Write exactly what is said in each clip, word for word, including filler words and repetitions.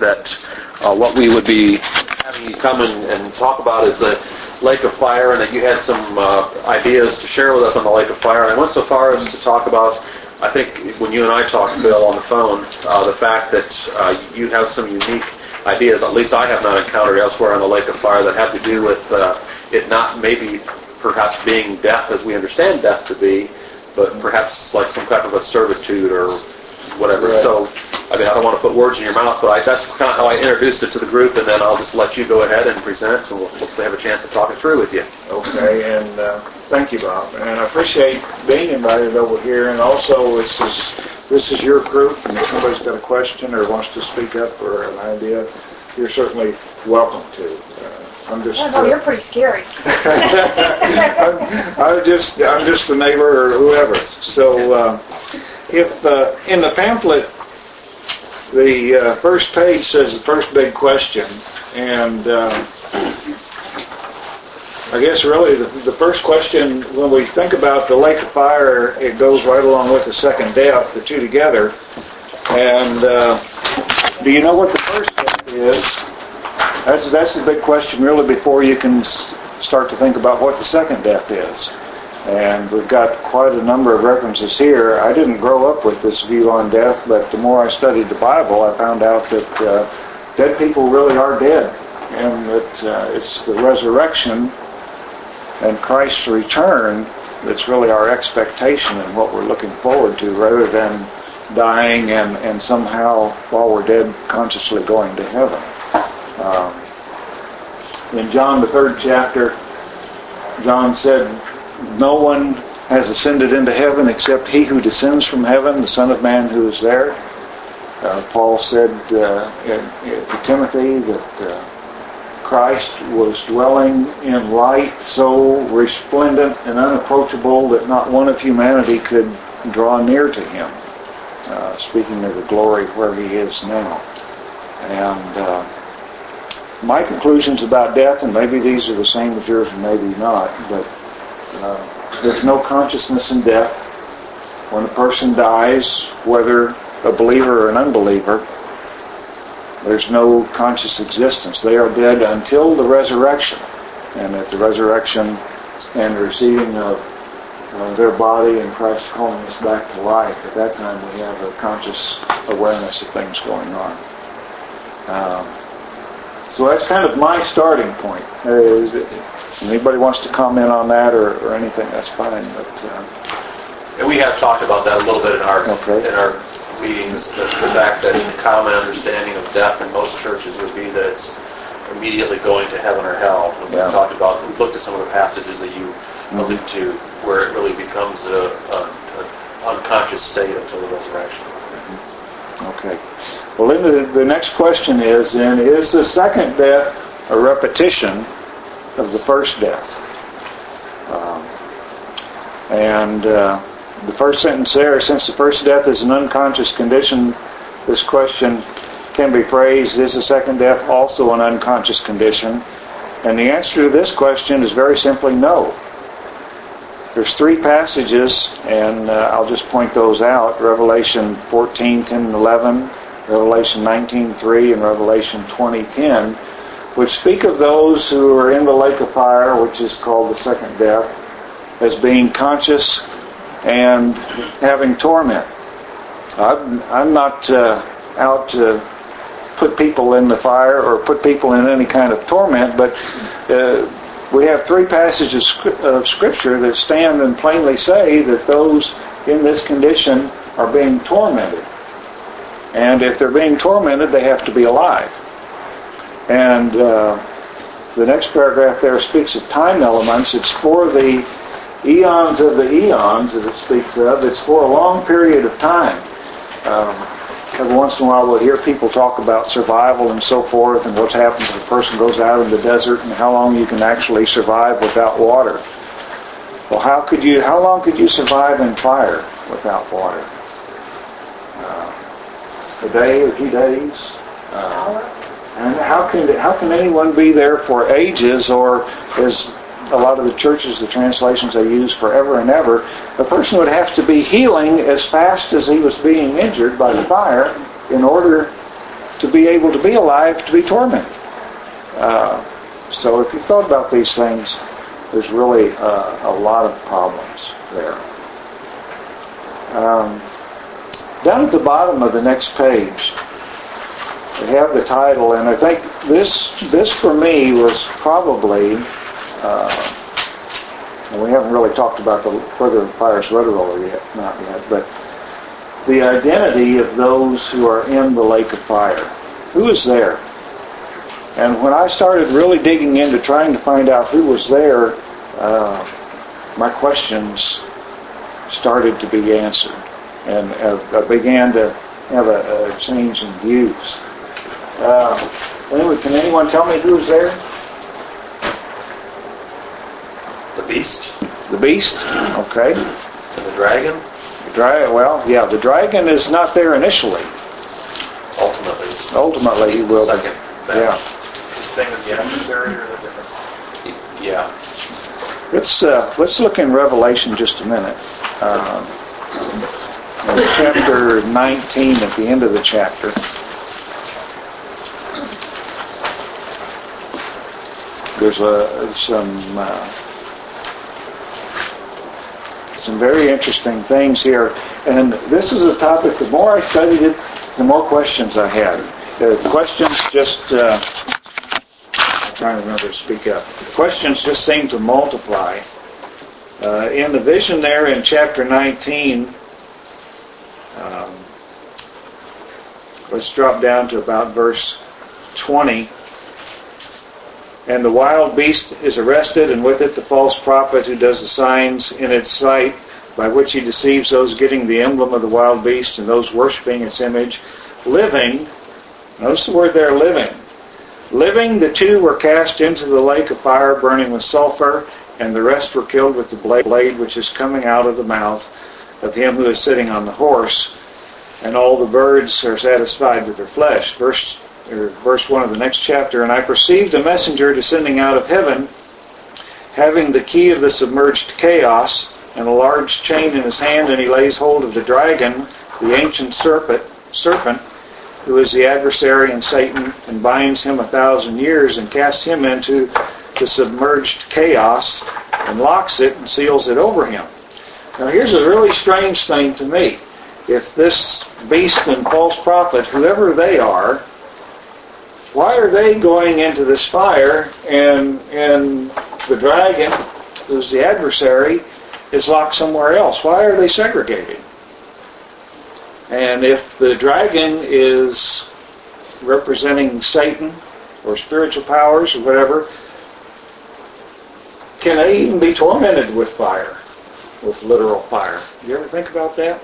that uh, what we would be having you come and, and talk about is the lake of fire, and that you had some uh, ideas to share with us on the lake of fire. And I went so far as to talk about, I think when you and I talked, Bill, on the phone, uh, the fact that uh, you have some unique ideas, at least I have not encountered elsewhere on the lake of fire, that have to do with uh, it not maybe perhaps being death as we understand death to be, but perhaps like some type of a servitude or whatever. Right. So, I mean, I don't want to put words in your mouth, but I, that's kind of how I introduced it to the group, and then I'll just let you go ahead and present, and we'll hopefully have a chance to talk it through with you. Okay, and uh, thank you, Bob. And I appreciate being invited over here, and also this is, this is your group, and if somebody's got a question or wants to speak up or an idea, you're certainly welcome to. Uh, I'm just. I know, uh, you're pretty scary. I'm, I'm just, I'm just the neighbor or whoever. So, uh, if uh, in the pamphlet, the uh, first page says the first big question, and uh, I guess really the, the first question, when we think about the lake of fire, it goes right along with the second death, the two together. And uh, do you know what the first death is? That's that's the big question, really, before you can s- start to think about what the second death is. And we've got quite a number of references here. I didn't grow up with this view on death, but the more I studied the Bible, I found out that uh, dead people really are dead, and that uh, it's the resurrection and Christ's return that's really our expectation and what we're looking forward to, rather than dying and, and somehow, while we're dead, consciously going to heaven. Um, in John, the third chapter, John said, "No one has ascended into heaven except he who descends from heaven, the Son of Man who is there." Uh, Paul said uh, in, in, to Timothy that uh, Christ was dwelling in light so resplendent and unapproachable that not one of humanity could draw near to him, uh, speaking of the glory where he is now. And uh, my conclusions about death, and maybe these are the same as yours and maybe not, but uh, there's no consciousness in death. When a person dies, whether a believer or an unbeliever, there's no conscious existence. They are dead until the resurrection. And at the resurrection and receiving of uh, their body and Christ calling us back to life, at that time we have a conscious awareness of things going on. Um, so that's kind of my starting point. Uh, is it, if anybody wants to comment on that or, or anything, that's fine. But uh, and we have talked about that a little bit in our okay. in our meetings, the, the fact that the common understanding of death in most churches would be that it's immediately going to heaven or hell. And we yeah. talked about, we looked at some of the passages that you mm-hmm. alluded to, where it really becomes a, a, a unconscious state until the resurrection. Mm-hmm. Okay. Well, then the, the next question is, then, is the second death a repetition of the first death? Um, and uh, the first sentence there, since the first death is an unconscious condition, this question can be phrased, is the second death also an unconscious condition? And the answer to this question is very simply no. There's three passages, and uh, I'll just point those out. Revelation fourteen, ten, and eleven, Revelation nineteen, three, and Revelation twenty, ten, which speak of those who are in the lake of fire, which is called the second death, as being conscious and having torment. I'm, I'm not uh, out to put people in the fire or put people in any kind of torment, but uh, we have three passages of Scripture that stand and plainly say that those in this condition are being tormented. And if they're being tormented, they have to be alive. And uh, the next paragraph there speaks of time elements. It's for the eons of the eons that it speaks of. It's for a long period of time. Um, every once in a while we'll hear people talk about survival and so forth, and what's happened if a person goes out in the desert and how long you can actually survive without water. Well, how could you? How long could you survive in fire without water? Uh, a day, a few days. Uh, and how can how can anyone be there for ages, or as a lot of the churches, the translations they use, forever and ever? A person would have to be healing as fast as he was being injured by the fire in order to be able to be alive, to be tormented. Uh, so if you've thought about these things, there's really uh, a lot of problems there. Um, down at the bottom of the next page, we have the title, and I think this this for me was probably, uh, and we haven't really talked about the whether the fire's literal yet, not yet, but the identity of those who are in the lake of fire. Who is there? And when I started really digging into trying to find out who was there, uh, my questions started to be answered, and uh, I began to have a, a change in views. Uh, anyway, can anyone tell me who's there? The beast. The beast? Okay. And the dragon? The dra- well, yeah, the dragon is not there initially. Ultimately. Ultimately, he will Second. be. Yeah. Same as the adversary or the different? Yeah. Let's uh, let's look in Revelation just a minute. Um, in chapter nineteen, at the end of the chapter. There's a, some uh, some very interesting things here, and this is a topic. The more I studied it, the more questions I had. The questions just uh, I'm trying to remember to speak up. The questions just seem to multiply. Uh, in the vision there in chapter nineteen, um, let's drop down to about verse twenty. And the wild beast is arrested, and with it the false prophet who does the signs in its sight, by which he deceives those getting the emblem of the wild beast and those worshiping its image. Living, notice the word there, living. Living, the two were cast into the lake of fire burning with sulfur, and the rest were killed with the blade which is coming out of the mouth of him who is sitting on the horse. And all the birds are satisfied with their flesh. Verse Or verse one of the next chapter, and I perceived a messenger descending out of heaven, having the key of the submerged chaos, and a large chain in his hand, and he lays hold of the dragon, the ancient serpent, serpent, who is the adversary and Satan, and binds him a thousand years, and casts him into the submerged chaos, and locks it and seals it over him. Now here's a really strange thing to me. If this beast and false prophet, whoever they are, why are they going into this fire, and and the dragon, who's the adversary, is locked somewhere else? Why are they segregated? And if the dragon is representing Satan or spiritual powers or whatever, can they even be tormented with fire, with literal fire? You ever think about that?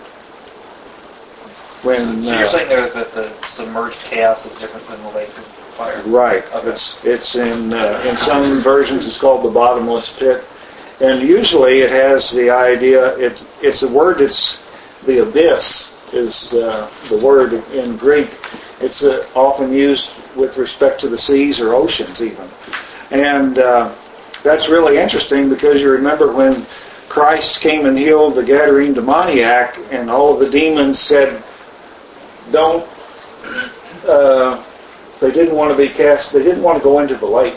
When, so you're uh, saying there that the submerged chaos is different than the lake of fire? Right. Okay. It's it's in uh, in some versions it's called the bottomless pit, and usually it has the idea. It it's a word. It's the abyss is uh, the word in Greek. It's uh, often used with respect to the seas or oceans even, and uh, that's really interesting because you remember when Christ came and healed the Gadarene demoniac, and all of the demons said, "Don't." Uh, they didn't want to be cast. They didn't want to go into the lake.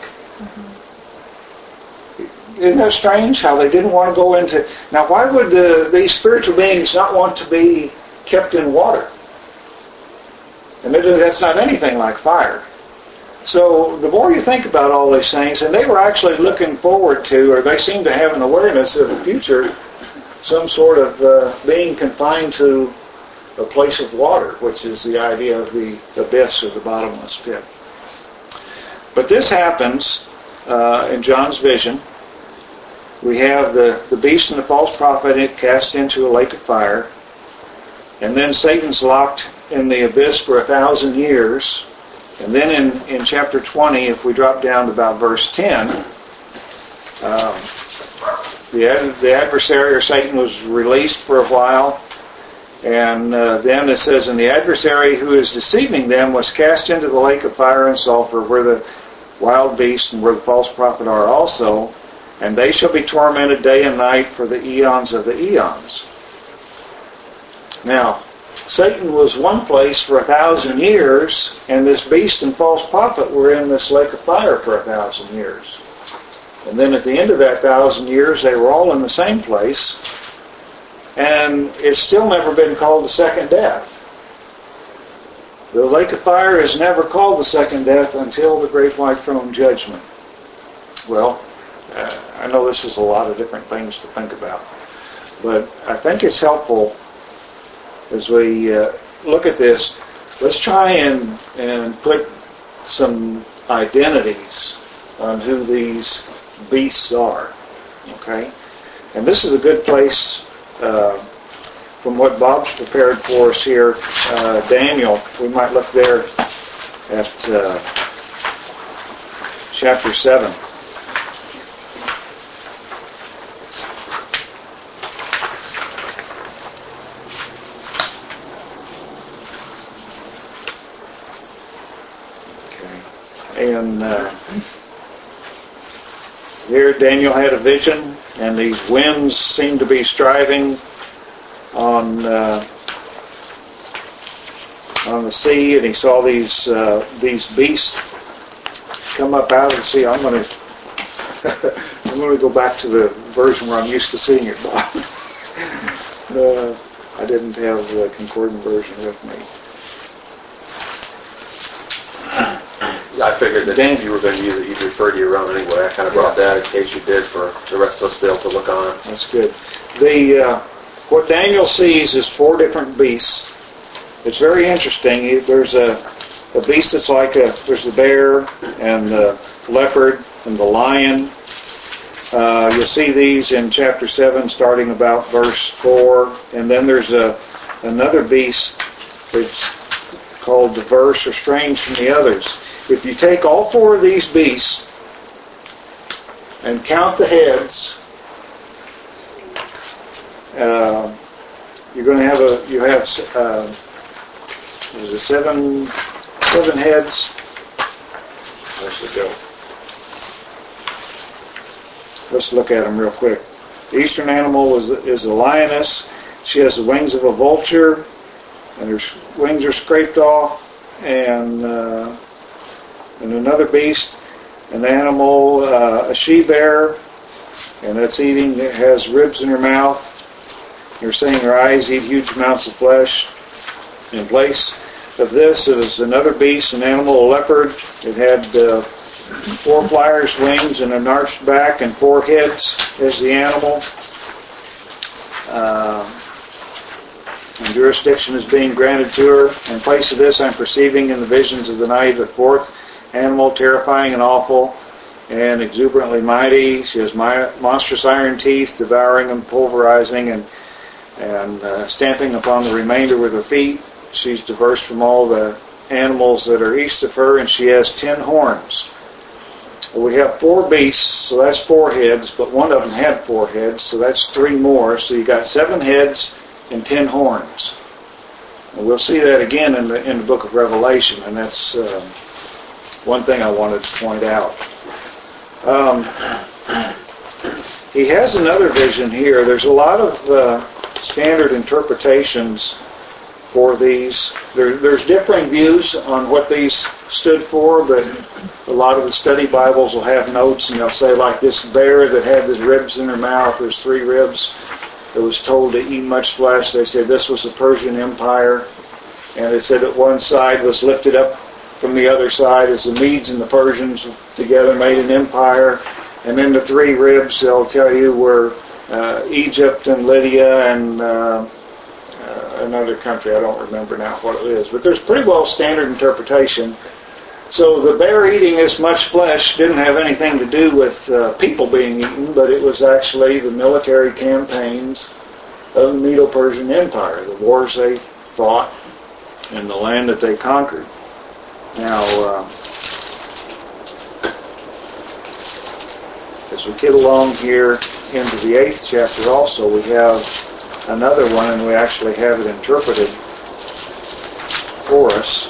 Mm-hmm. Isn't that strange? How they didn't want to go into. Now, why would uh, these spiritual beings not want to be kept in water? And it, that's not anything like fire. So the more you think about all these things, and they were actually looking forward to, or they seem to have an awareness of the future, some sort of uh, being confined to a place of water, which is the idea of the abyss or the bottomless pit. But this happens uh, in John's vision. We have the, the beast and the false prophet cast into a lake of fire, and then Satan's locked in the abyss for a thousand years. And then in, in chapter twenty, if we drop down to about verse ten, um, the, the adversary or Satan was released for a while. And uh, then it says, and the adversary who is deceiving them was cast into the lake of fire and sulfur, where the wild beast and where the false prophet are also, and they shall be tormented day and night for the eons of the eons. Now, Satan was one place for a thousand years, and this beast and false prophet were in this lake of fire for a thousand years. And then at the end of that thousand years, they were all in the same place, and it's still never been called the second death. The lake of fire is never called the second death until the great white throne judgment. Well, uh, I know this is a lot of different things to think about, but I think it's helpful as we uh, look at this. Let's try and, and put some identities on who these beasts are. Okay? And this is a good place, uh, from what Bob's prepared for us here, uh, Daniel. We might look there at uh, chapter seven. And uh, here Daniel had a vision, and these winds seemed to be striving on uh, on the sea, and he saw these uh, these beasts come up out of the sea. I'm going to I'm going to go back to the version where I'm used to seeing it, Bob. uh, I didn't have the concordant version with me. I figured that Dan, you were going to use it, you'd refer to your own anyway. I kind of brought that in case you did for the rest of us to be able to look on. That's good. The uh, what Daniel sees is four different beasts. It's very interesting. There's a, a beast that's like a, there's the bear and the leopard and the lion. Uh, you'll see these in chapter seven, starting about verse four. And then there's a another beast that's called diverse or strange from the others. If you take all four of these beasts and count the heads, uh, you're going to have a you have uh, there's a seven seven heads. Where's it go? Let's look at them real quick. The eastern animal is is a lioness. She has the wings of a vulture, and her wings are scraped off, and uh, and another beast, an animal, uh, a she-bear, and that's eating, it has ribs in her mouth. They're saying her eyes eat huge amounts of flesh. In place of this, it was another beast, an animal, a leopard. It had uh, four flyers' wings and an arched back and four heads as the animal. Uh, and jurisdiction is being granted to her. In place of this, I'm perceiving in the visions of the night a fourth animal, terrifying and awful and exuberantly mighty. She has my, monstrous iron teeth, devouring and pulverizing and and uh, stamping upon the remainder with her feet. She's diverse from all the animals that are east of her, and she has ten horns. Well, we have four beasts, so that's four heads, but one of them had four heads, so that's three more. So you got seven heads and ten horns. And we'll see that again in the in the book of Revelation, and that's uh, one thing I wanted to point out. Um, he has another vision here. There's a lot of uh, standard interpretations for these. There, there's differing views on what these stood for, but a lot of the study Bibles will have notes, and they'll say, like this bear that had the ribs in her mouth, there's three ribs, that was told to eat much flesh. They said this was the Persian Empire, and it said that one side was lifted up from the other side as the Medes and the Persians together made an empire. And then the three ribs, they'll tell you, were uh, Egypt and Lydia and uh, uh, another country. I don't remember now what it is. But there's pretty well standard interpretation. So the bear eating this much flesh didn't have anything to do with uh, people being eaten, but it was actually the military campaigns of the Medo-Persian Empire, the wars they fought in the land that they conquered. Now, uh, as we get along here into the eighth chapter also, we have another one, and we actually have it interpreted for us.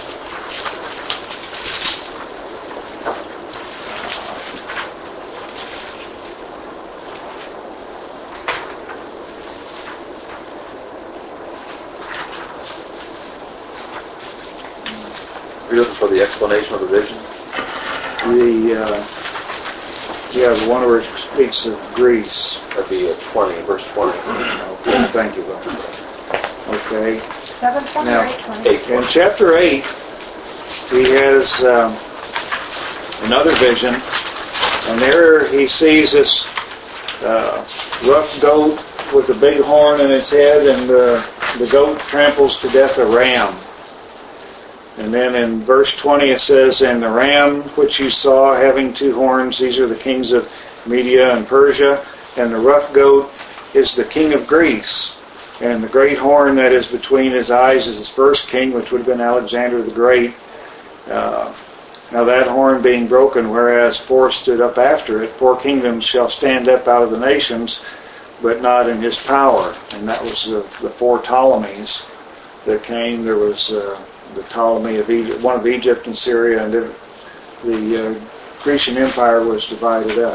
You're looking for the explanation of the vision? The, uh, yeah, the one where it speaks of Greece. That'd be at twenty, verse twenty. Okay, thank you, Bob. Okay. Seven twenty or Now, eight twenty? Eight. In chapter eight, he has um, another vision, and there he sees this uh, rough goat with a big horn in its head, and uh, the goat tramples to death a ram. And then in verse twenty it says, "And the ram which you saw having two horns, these are the kings of Media and Persia, and the rough goat is the king of Greece. And the great horn that is between his eyes is his first king, which would have been Alexander the Great. Uh, now that horn being broken, whereas four stood up after it, four kingdoms shall stand up out of the nations, but not in his power." And that was uh, the four Ptolemies that came. There was uh, the Ptolemy of Egypt, one of Egypt and Syria, and the, the uh, Grecian Empire was divided up.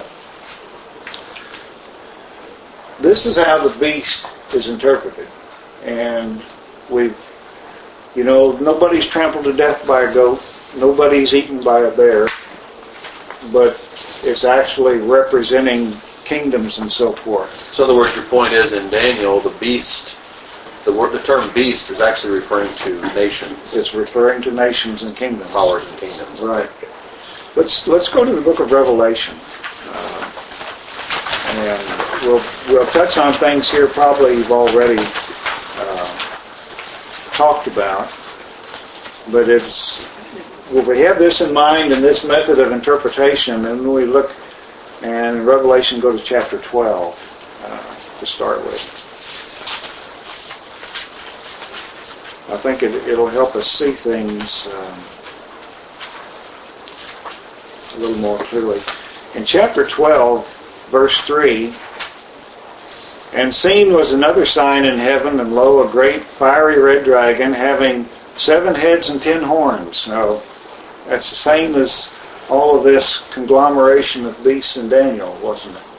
This is how the beast is interpreted. And we've, you know, nobody's trampled to death by a goat, nobody's eaten by a bear, but it's actually representing kingdoms and so forth. So in other words, your point is in Daniel, the beast, the word, the term beast is actually referring to nations. It's referring to nations and kingdoms. Powers and kingdoms. Right. Let's let's go to the book of Revelation. Uh, and we'll we'll touch on things here probably you've already uh, talked about. But it's, well, we have this in mind and this method of interpretation, and when we look, and in Revelation go to chapter twelve uh, to start with. I think it, it'll help us see things um, a little more clearly. In chapter twelve, verse three, "And seen was another sign in heaven, and lo, a great fiery red dragon, having seven heads and ten horns." Now, that's the same as all of this conglomeration of beasts in Daniel, wasn't it?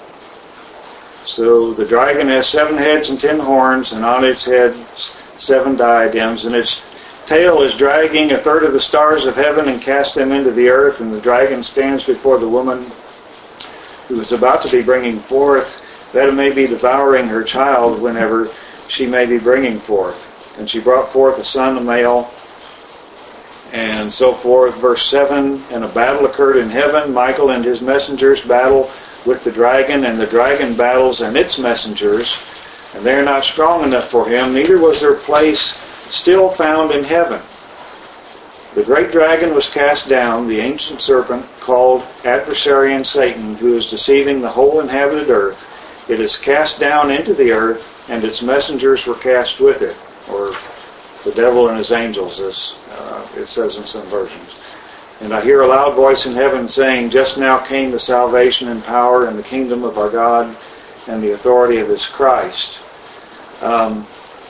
So the dragon has seven heads and ten horns, and on its heads seven diadems, and its tail is dragging a third of the stars of heaven and cast them into the earth, and the dragon stands before the woman who is about to be bringing forth, that it may be devouring her child whenever she may be bringing forth. And she brought forth a son, a male, and so forth. Verse seven, "And a battle occurred in heaven. Michael and his messengers battle with the dragon, and the dragon battles and its messengers, and they are not strong enough for him, neither was their place still found in heaven. The great dragon was cast down, the ancient serpent, called Adversary and Satan, who is deceiving the whole inhabited earth. It is cast down into the earth, and its messengers were cast with it," or the devil and his angels, as uh, it says in some versions. "And I hear a loud voice in heaven saying, Just now came the salvation and power and the kingdom of our God and the authority of his Christ." Um,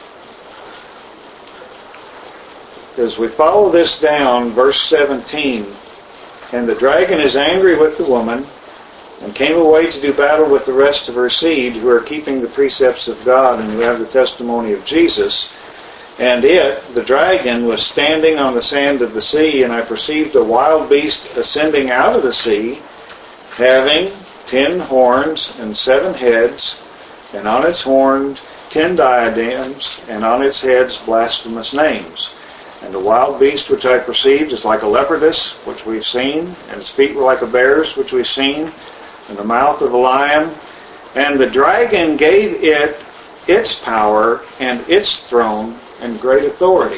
as we follow this down, verse seventeen, "And the dragon is angry with the woman, and came away to do battle with the rest of her seed, who are keeping the precepts of God and who have the testimony of Jesus. And it," the dragon, "was standing on the sand of the sea, and I perceived a wild beast ascending out of the sea, having ten horns and seven heads, and on its horns ten diadems, and on its heads blasphemous names. And the wild beast which I perceived is like a leopardess, which we've seen, and its feet were like a bear's, which we've seen, and the mouth of a lion. And the dragon gave it its power and its throne and great authority."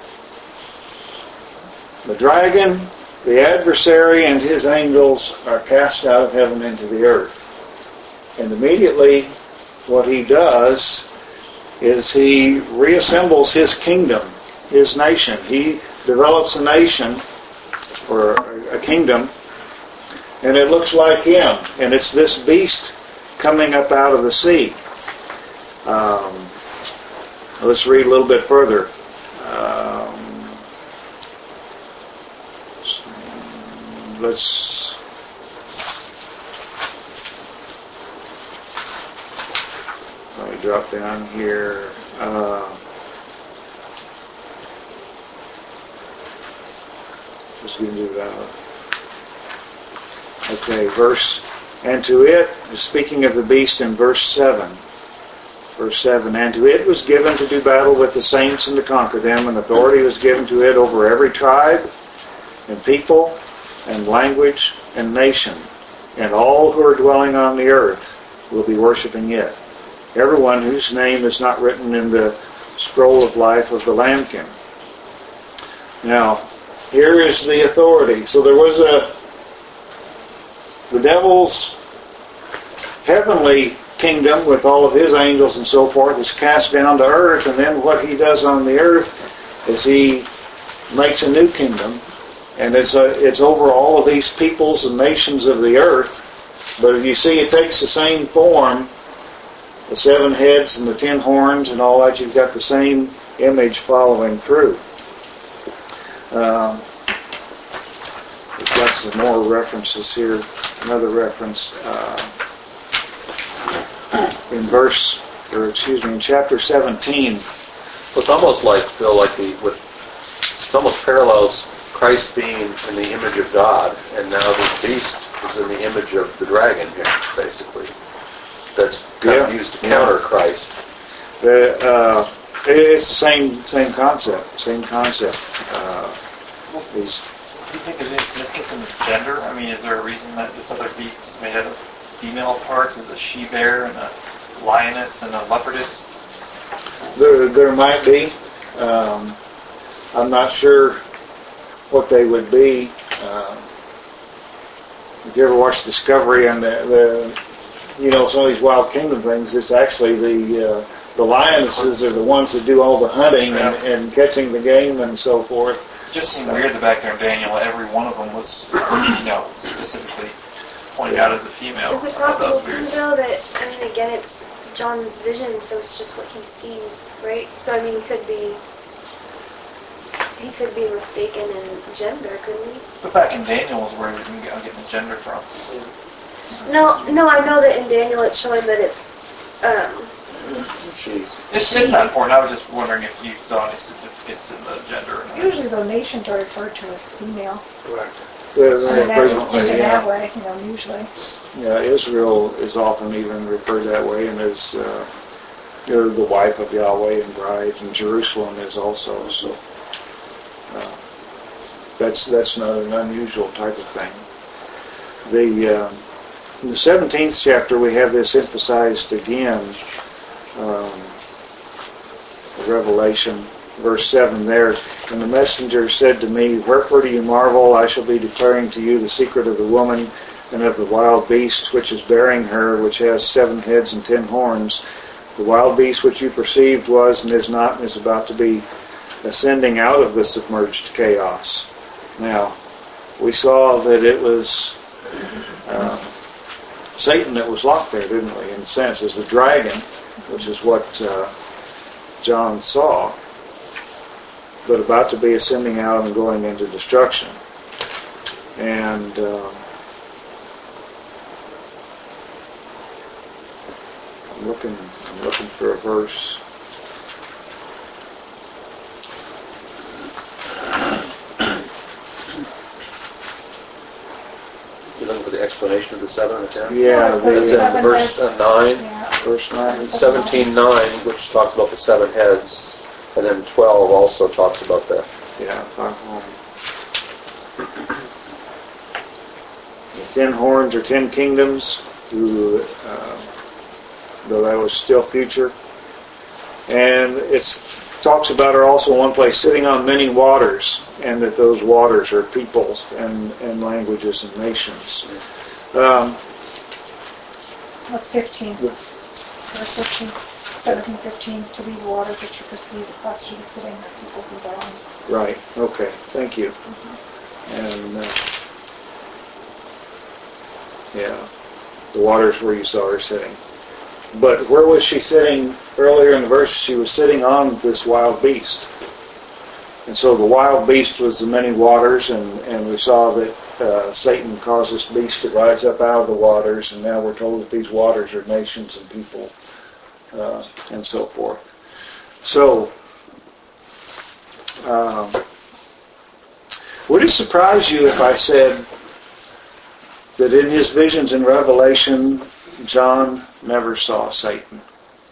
The dragon, the adversary, and his angels are cast out of heaven into the earth. And immediately what he does is he reassembles his kingdom, his nation. He develops a nation, or a kingdom, and it looks like him. And it's this beast coming up out of the sea. Um, let's read a little bit further. Um, let's let me drop down here. Uh, you, uh, okay, verse, and to it, speaking of the beast in verse seven, verse seven, and to it was given to do battle with the saints and to conquer them, and authority was given to it over every tribe and people and language and nation, and all who are dwelling on the earth will be worshiping it. Everyone whose name is not written in the scroll of life of the Lambkin. Now, here is the authority. So there was a, the devil's heavenly kingdom with all of his angels and so forth is cast down to earth, and then what he does on the earth is he makes a new kingdom, and it's a, it's over all of these peoples and nations of the earth. But you see, it takes the same form, the seven heads and the ten horns and all that. You've got the same image following through. Um, we've got some more references here. Another reference uh, in verse, or excuse me, in chapter seventeen. Well, it's almost like, Phil, like the with it almost parallels Christ being in the image of God, and now the beast is in the image of the dragon here, basically. That's kind yeah. of used to counter yeah. Christ. The, uh, it's the same same concept. Same concept. Uh, these, Do you think there's any significance in the gender? I mean, is there a reason that this other beast is made out of female parts? There's a she-bear and a lioness and a leopardess? there, there might be. Um, I'm not sure what they would be. Uh, if you ever watched Discovery and the, the, you know, some of these Wild Kingdom things, it's actually the uh, the lionesses are the ones that do all the hunting and, and catching the game and so forth. It just seemed weird that back there in Daniel, every one of them was, you know, specifically pointed out as a female. Is it possible too, though, that, I mean, again, it's John's vision, so it's just what he sees, right? So, I mean, he could be, he could be mistaken in gender, couldn't he? But back in Daniel was where we can get, getting the gender from. No, no, I know that in Daniel it's showing that it's, um... She's. It's, it's not important. I was just wondering if you saw any significance in the gender. Usually the nations are referred to as female. Correct. I mean, that just taken yeah. that way, you know, usually. Yeah, Israel is often even referred that way, and is uh, you know, the wife of Yahweh and bride, and Jerusalem is also. So uh, that's that's not an unusual type of thing. The uh, in the seventeenth chapter we have this emphasized again. Um, Revelation, verse seven there, and the messenger said to me, wherefore do you marvel? I shall be declaring to you the secret of the woman and of the wild beast which is bearing her, which has seven heads and ten horns. The wild beast which you perceived was and is not and is about to be ascending out of the submerged chaos. Now, we saw that it was uh, Satan that was locked there, didn't we, in a sense, as the dragon, which is what uh, John saw, but about to be ascending out and going into destruction. And um, I'm looking, I'm looking for a verse. You're looking for the explanation of the seven and the ten? Yeah, So That's the, in verse uh, nine, Yeah. verse nine. seventeen nine, which talks about the seven heads, and then twelve also talks about that. Yeah, five horns. The ten horns or ten kingdoms, who, uh, though that was still future. And it talks about her also in one place, sitting on many waters, and that those waters are peoples and, and languages and nations. Um, What's fifteen? Verse fifteen. seventeen fifteen. To these waters which you perceive across to the sitting peoples and dwellings. right, okay, thank you. And, uh, yeah, the waters where you saw her sitting. But where was she sitting? Earlier in the verse, she was sitting on this wild beast. And so the wild beast was the many waters, and, and we saw that uh, Satan caused this beast to rise up out of the waters, and now we're told that these waters are nations and people, uh, and so forth. So, um, Would it surprise you if I said that in his visions in Revelation, John never saw Satan?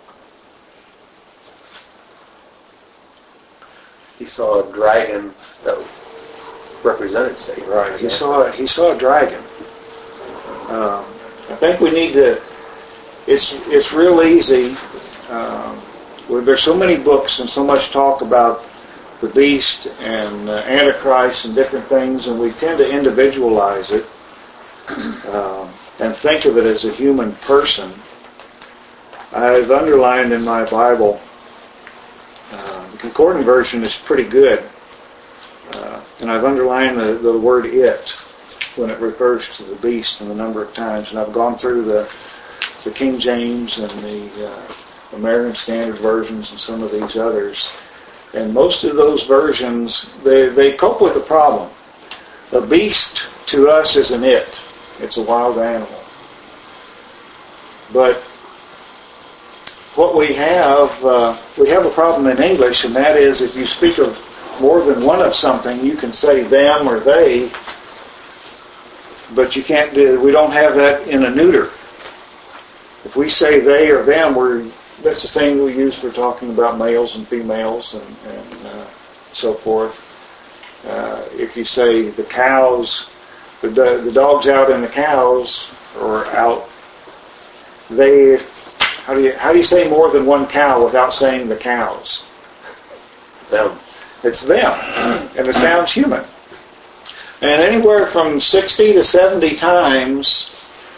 He saw a dragon that represented Satan. Right. He saw he saw a dragon. Um, I think we need to. It's it's real easy. Um, well, there's so many books and so much talk about the beast and uh, Antichrist and different things, and we tend to individualize it um, and think of it as a human person. I've underlined in my Bible. Uh, the Concordant version is pretty good. Uh, and I've underlined the, the word it when it refers to the beast and the number of times. And I've gone through the the King James and the uh, American Standard versions and some of these others. And most of those versions, they, they cope with the problem. A beast to us is an it. It's a wild animal. But what we have, uh, we have a problem in English, and that is if you speak of more than one of something, you can say them or they, but you can't do, we don't have that in a neuter. If we say they or them, we're, that's the same we use for talking about males and females and, and uh, so forth. Uh, if you say the cows, the, the dog's out and the cows, or out, they, how do you, how do you say more than one cow without saying the cows? Them. It's them, and it sounds human. And anywhere from sixty to seventy times,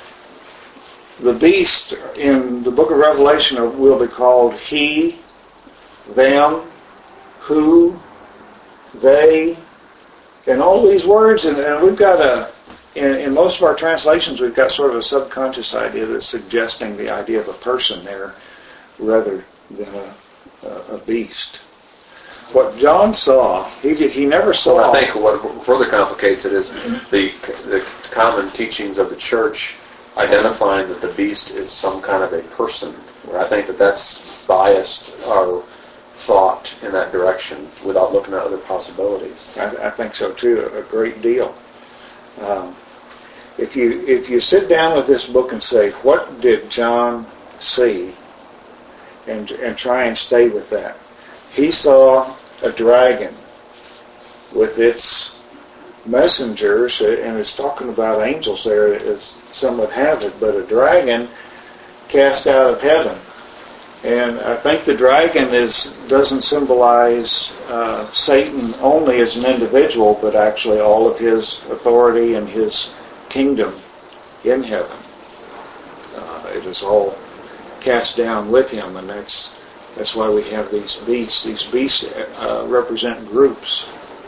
the beast in the book of Revelation will be called he, them, who, they, and all these words. And, and we've got a, in, in most of our translations, we've got sort of a subconscious idea that's suggesting the idea of a person there rather than a, a, a beast. What John saw, he did, he never saw. Well, I think what further complicates it is the the common teachings of the church identifying that the beast is some kind of a person. Where I think that that's biased our thought in that direction without looking at other possibilities. I, I think so too, a great deal. Um, if you if you sit down with this book and say, what did John see, and and try and stay with that. He saw a dragon with its messengers, and it's talking about angels there, as some would have it, but a dragon cast out of heaven. And I think the dragon is doesn't symbolize uh, Satan only as an individual, but actually all of his authority and his kingdom in heaven. Uh, it is all cast down with him, and that's that's why we have these beasts. These beasts uh, represent groups,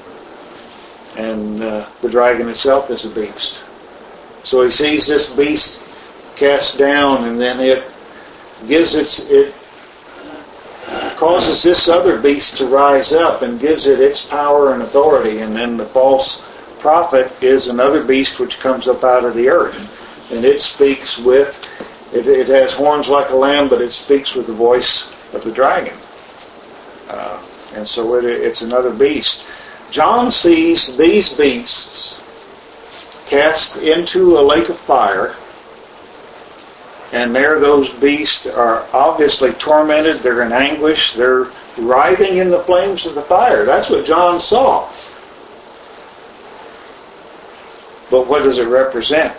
and uh, the dragon itself is a beast. So he sees this beast cast down, and then it gives its it causes this other beast to rise up and gives it its power and authority, and then the false prophet is another beast which comes up out of the earth, and it speaks with it, it has horns like a lamb, but it speaks with the voice of the dragon, uh, and so it, it's another beast. John sees these beasts cast into a lake of fire, and there those beasts are obviously tormented. They're in anguish. They're writhing in the flames of the fire. That's what John saw. But what does it represent?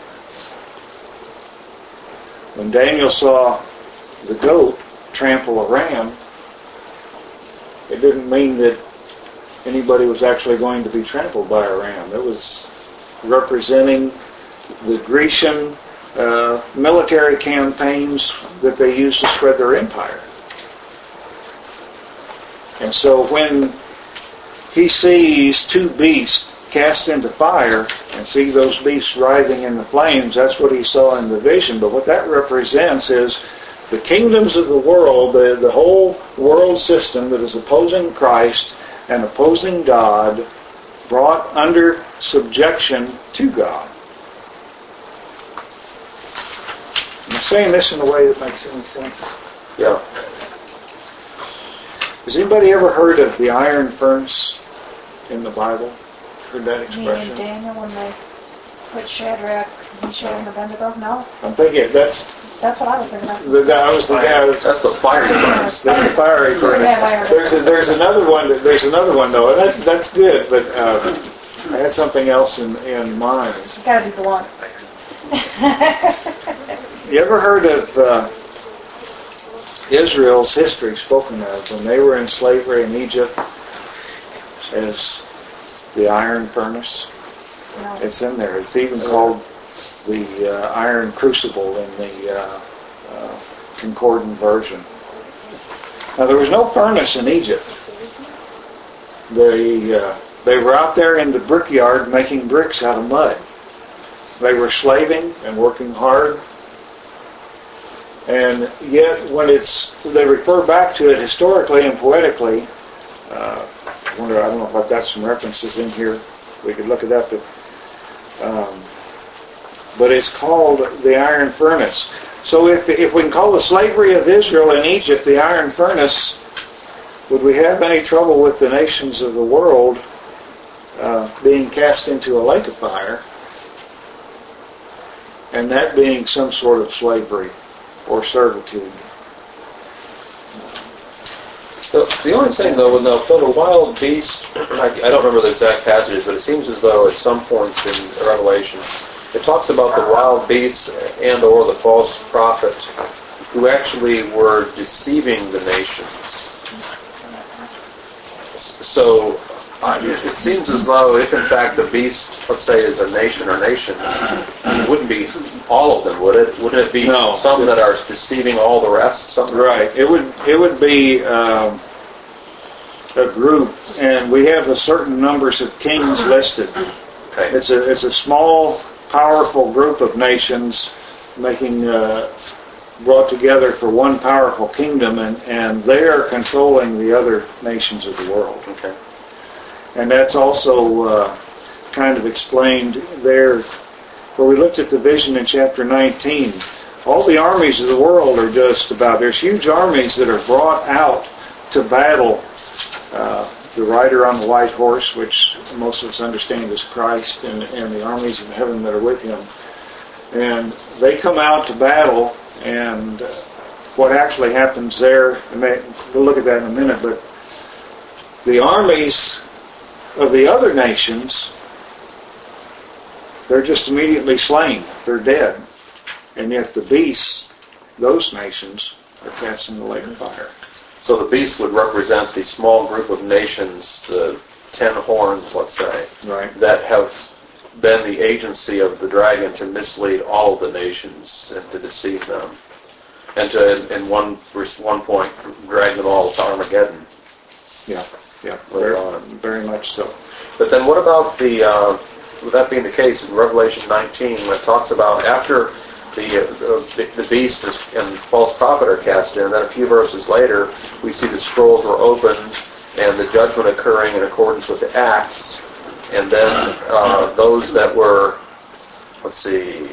When Daniel saw the goat trample a ram, it didn't mean that anybody was actually going to be trampled by a ram. It was representing the Grecian uh, military campaigns that they used to spread their empire. And so when he sees two beasts cast into fire and see those beasts writhing in the flames, that's what he saw in the vision. But what that represents is the kingdoms of the world, the, the whole world system that is opposing Christ and opposing God, brought under subjection to God. Am I saying this in a way that makes any sense? Yeah. Has anybody ever heard of the iron furnace in the Bible? heard that Me expression? and Daniel, when they put Shadrach, Meshach, and Abednego? No, I'm thinking, that's, that's what I was thinking of. the guy, I was thinking, I was- That's the fiery furnace. that's a fiery furnace. Yeah, fire. There's a, there's another one, that- there's another one though, and that's, that's good, but, uh, I had something else in, in mind. You gotta be blunt. You ever heard of, uh, Israel's history spoken of when they were in slavery in Egypt as the iron furnace? No. It's in there. It's even called the uh, iron crucible in the uh, uh, concordant version. Now there was no furnace in Egypt. They uh, they were out there in the brickyard making bricks out of mud. They were slaving and working hard. And yet, when it's, they refer back to it historically and poetically. Uh, I wonder, I don't know if I've got some references in here. We could look it up. But, um, but it's called the iron furnace. So if if we can call the slavery of Israel in Egypt the iron furnace, would we have any trouble with the nations of the world uh, being cast into a lake of fire, and that being some sort of slavery or servitude? The, the only thing, though, no, for the wild beast, I, I don't remember the exact passages, but it seems as though at some points in Revelation, it talks about the wild beasts and or the false prophet who actually were deceiving the nations. So uh, it, it seems as though if in fact the beast, let's say, is a nation or nations, it wouldn't be all of them, would it? Wouldn't it be No. some that are deceiving all the rest? Something Right. It would it would be um, a group, and we have the certain numbers of kings listed. Okay. It's a it's a small, powerful group of nations making uh, brought together for one powerful kingdom, and, and they are controlling the other nations of the world. Okay. And that's also uh, kind of explained there, where we looked at the vision in chapter nineteen. All the armies of the world are just about, there's huge armies that are brought out to battle. Uh, the rider on the white horse, which most of us understand is Christ, and, and the armies of heaven that are with him. And they come out to battle, and uh, what actually happens there, and they, we'll look at that in a minute, but the armies of the other nations, they're just immediately slain. They're dead. And yet the beasts, those nations, are cast in the lake of fire. So the beast would represent the small group of nations, the ten horns, let's say, Right. that have been the agency of the dragon to mislead all of the nations and to deceive them, and to, in one one point, drag them all to Armageddon. Yeah, yeah, Later very, on. very much so. But then what about the, uh, with that being the case, in Revelation nineteen, when it talks about after the, uh, the, the beast is, and false prophet are cast in, then a few verses later, we see the scrolls were opened and the judgment occurring in accordance with the Acts, and then uh, those that were, let's see,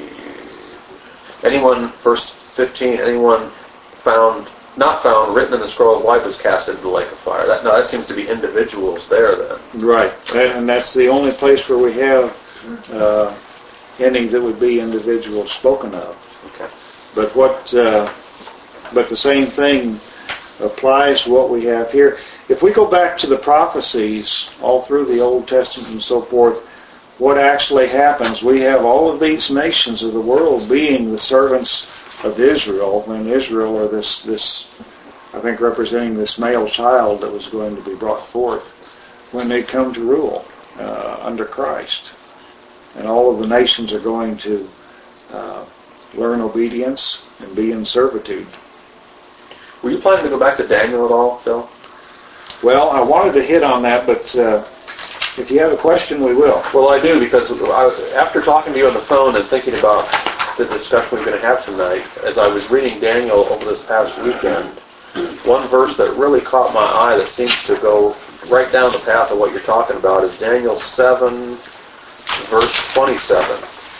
anyone, verse fifteen, anyone found, not found, written in the scroll of life was cast into the lake of fire. That, no, that seems to be individuals there then. Right, and that's the only place where we have uh, any that would be individuals spoken of. Okay. But what, uh, but the same thing applies to what we have here. If we go back to the prophecies all through the Old Testament and so forth, what actually happens, we have all of these nations of the world being the servants of Israel, when Israel, or this, this, I think representing this male child that was going to be brought forth, when they come to rule uh, under Christ. And all of the nations are going to uh, learn obedience and be in servitude. Were you planning to go back to Daniel at all, Phil? Well, I wanted to hit on that, but uh, if you have a question, we will. Well, I do, because I, after talking to you on the phone and thinking about the discussion we're going to have tonight, as I was reading Daniel over this past weekend, one verse that really caught my eye that seems to go right down the path of what you're talking about is Daniel seven, verse twenty-seven.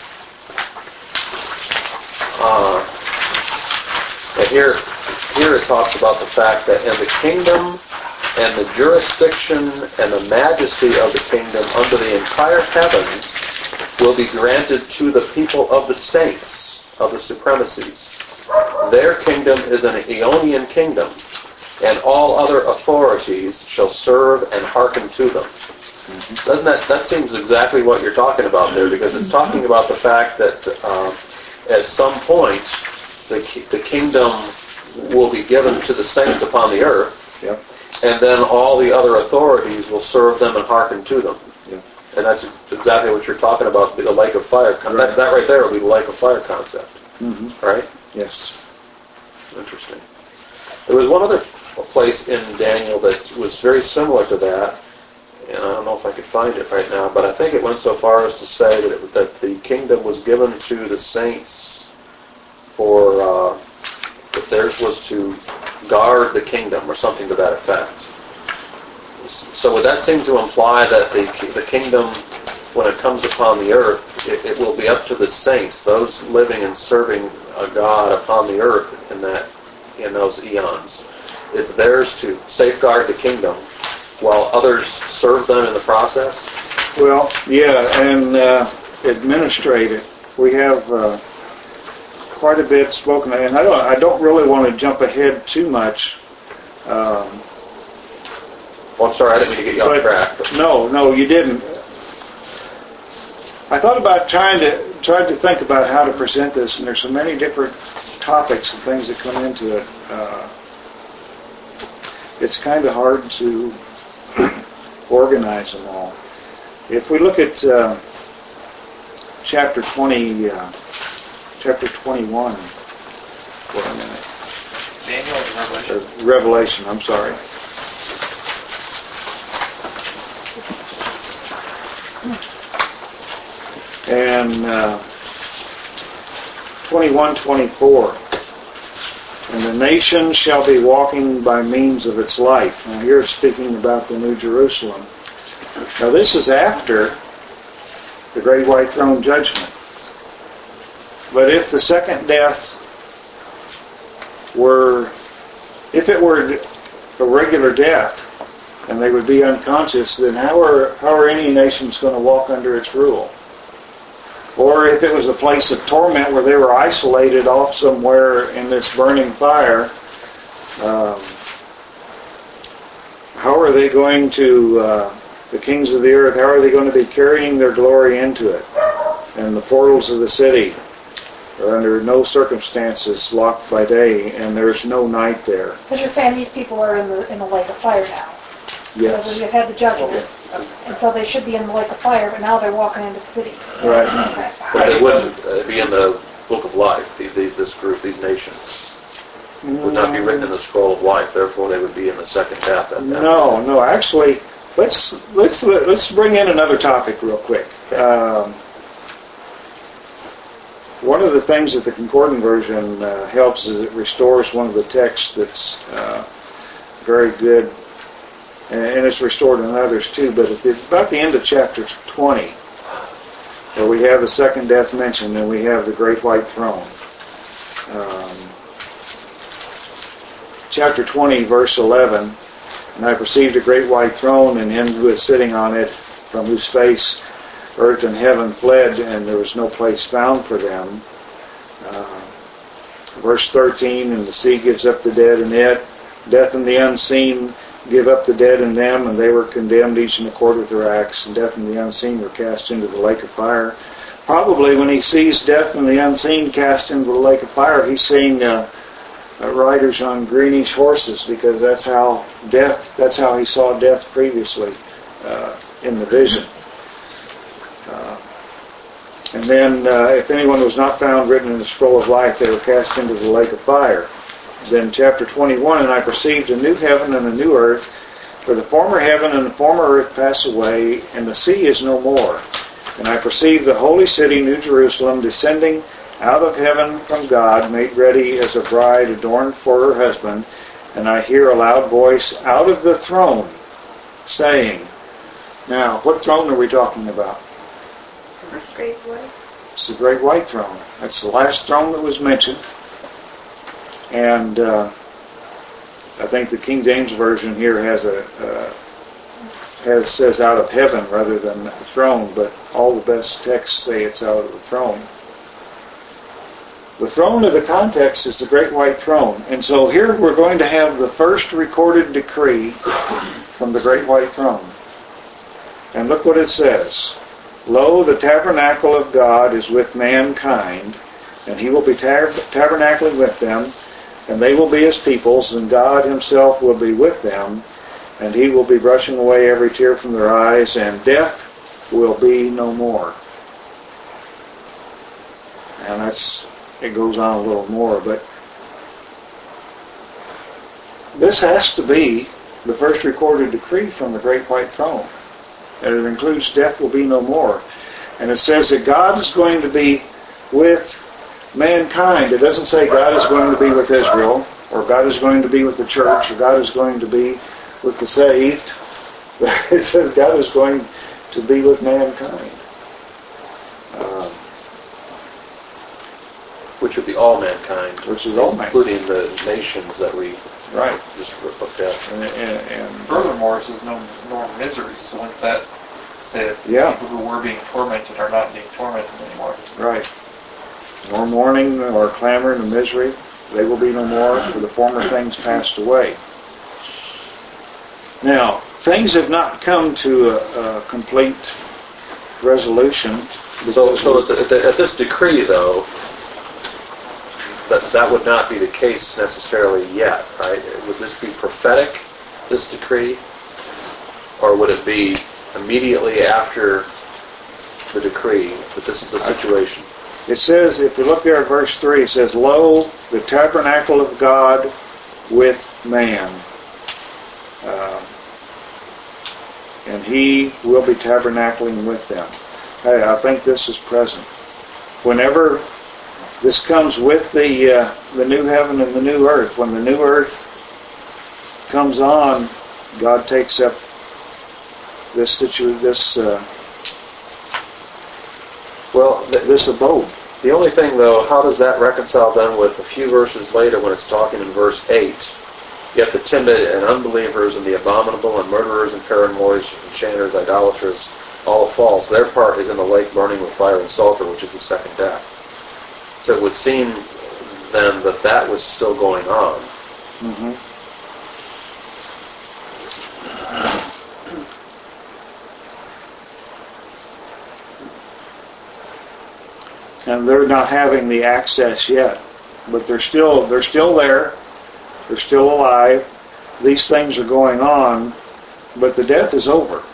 Uh, and here, here it talks about the fact that in the kingdom and the jurisdiction and the majesty of the kingdom under the entire heavens will be granted to the people of the saints of the supremacies. Their kingdom is an Aeonian kingdom, and all other authorities shall serve and hearken to them. Doesn't that, that seems exactly what you're talking about there, because it's talking about the fact that uh, at some point the, the kingdom will be given to the saints upon the earth, Yep. and then all the other authorities will serve them and hearken to them. Yep. And that's exactly what you're talking about, the lake of fire. Right. That, that right there will be the lake of fire concept, Mm-hmm. right? Yes. Interesting. There was one other place in Daniel that was very similar to that, and I don't know if I could find it right now, but I think it went so far as to say that it, that the kingdom was given to the saints for, uh, that theirs was to guard the kingdom or something to that effect. So would that seem to imply that the the kingdom, when it comes upon the earth, it, it will be up to the saints, those living and serving a God upon the earth in that in those eons? It's theirs to safeguard the kingdom while others serve them in the process? Well, yeah, and uh, administrate it. We have uh, quite a bit spoken, and I don't, I don't really want to jump ahead too much. Um, Well, I'm sorry, I didn't mean to get you off but track. But no, no, you didn't. I thought about trying to tried to think about how to present this, and there's so many different topics and things that come into it. Uh, it's kind of hard to organize them all. If we look at uh, chapter twenty, uh, chapter twenty-one, for a minute. Daniel or Revelation? Uh, Revelation, I'm sorry. And uh, twenty-one twenty-four. And the nation shall be walking by means of its light. Now here it's speaking about the New Jerusalem. Now this is after the Great White Throne Judgment. But if the second death were, if it were a regular death, and they would be unconscious, then how are, how are any nations going to walk under its rule? Or if it was a place of torment where they were isolated off somewhere in this burning fire, um, how are they going to, uh, the kings of the earth, how are they going to be carrying their glory into it? And the portals of the city are under no circumstances locked by day, and there's no night there. Because you're saying these people are in the in the lake of fire now. Yes. Because you've had the judgment, and so they should be in the lake of fire, but now they're walking into the city. Right. Okay. but they wouldn't uh, be in the book of life, the, the, this group, these nations. Would not be written in the scroll of life, therefore they would be in the second death at that No, no. Actually, let's let's let's bring in another topic real quick. Um, one of the things that the Concordant version uh, helps is it restores one of the texts that's uh, very good, and it's restored in others too. But at the, about the end of chapter twenty, where we have the second death mentioned, and we have the Great White Throne. Um, chapter twenty, verse eleven. And I perceived a great white throne, and him who is sitting on it, from whose face earth and heaven fled, and there was no place found for them. Uh, verse thirteen, and the sea gives up the dead in it. Death and the unseen give up the dead in them, and they were condemned each in accord with their acts. And death and the unseen were cast into the lake of fire. Probably when he sees death and the unseen cast into the lake of fire, he's seeing uh, Uh, riders on greenish horses, because that's how death, that's how he saw death previously uh, in the vision. Uh, and then uh, if anyone was not found written in the scroll of life, they were cast into the lake of fire. Then chapter twenty-one, and I perceived a new heaven and a new earth, for the former heaven and the former earth pass away, and the sea is no more. And I perceived the holy city, New Jerusalem, descending out of heaven from God, made ready as a bride adorned for her husband. And I hear a loud voice out of the throne saying, now, what throne are we talking about? That's great white. It's the Great White Throne. That's the last throne that was mentioned. And uh, I think the King James Version here has a uh, has says out of heaven rather than throne, but all the best texts say it's out of the throne. The throne of the context is the great white throne. And so here we're going to have the first recorded decree from the great white throne. And look what it says. Lo, the tabernacle of God is with mankind, and he will be tab- tabernacling with them, and they will be his peoples, and God himself will be with them, and he will be brushing away every tear from their eyes, and death will be no more. And that's, it goes on a little more, but this has to be the first recorded decree from the great white throne. And it includes death will be no more. And it says that God is going to be with mankind. It doesn't say God is going to be with Israel, or God is going to be with the church, or God is going to be with the saved. It says God is going to be with mankind. Um, Which would be all mankind. Which is all mankind. Including the nations that we right. just looked at. And, and, and Furthermore, it says no, no misery. So wouldn't that say that yeah. people who were being tormented are not being tormented anymore? Right. Nor mourning, nor clamor, nor misery. They will be no more, for the former things passed away. Now, things have not come to a, a complete resolution. So, so at, the, at, the, at this decree, though, that that would not be the case necessarily yet, right? Would this be prophetic, this decree, or would it be immediately after the decree that this is the situation? It says, if we look there at verse three, it says, Lo, the tabernacle of God with man. Uh, and he will be tabernacling with them. Hey, I think this is present. Whenever this comes with the uh, the new heaven and the new earth, when the new earth comes on, God takes up this situ this uh, well the, this abode. The only thing, though, how does that reconcile then with a few verses later when it's talking in verse eight? Yet the timid and unbelievers and the abominable and murderers and paramours, enchanters, idolaters, all false. Their part is in the lake burning with fire and sulfur, which is the second death. So it would seem then that that was still going on. Mm-hmm. And they're not having the access yet, but they're still they're still there. They're still alive. These things are going on, but the death is over.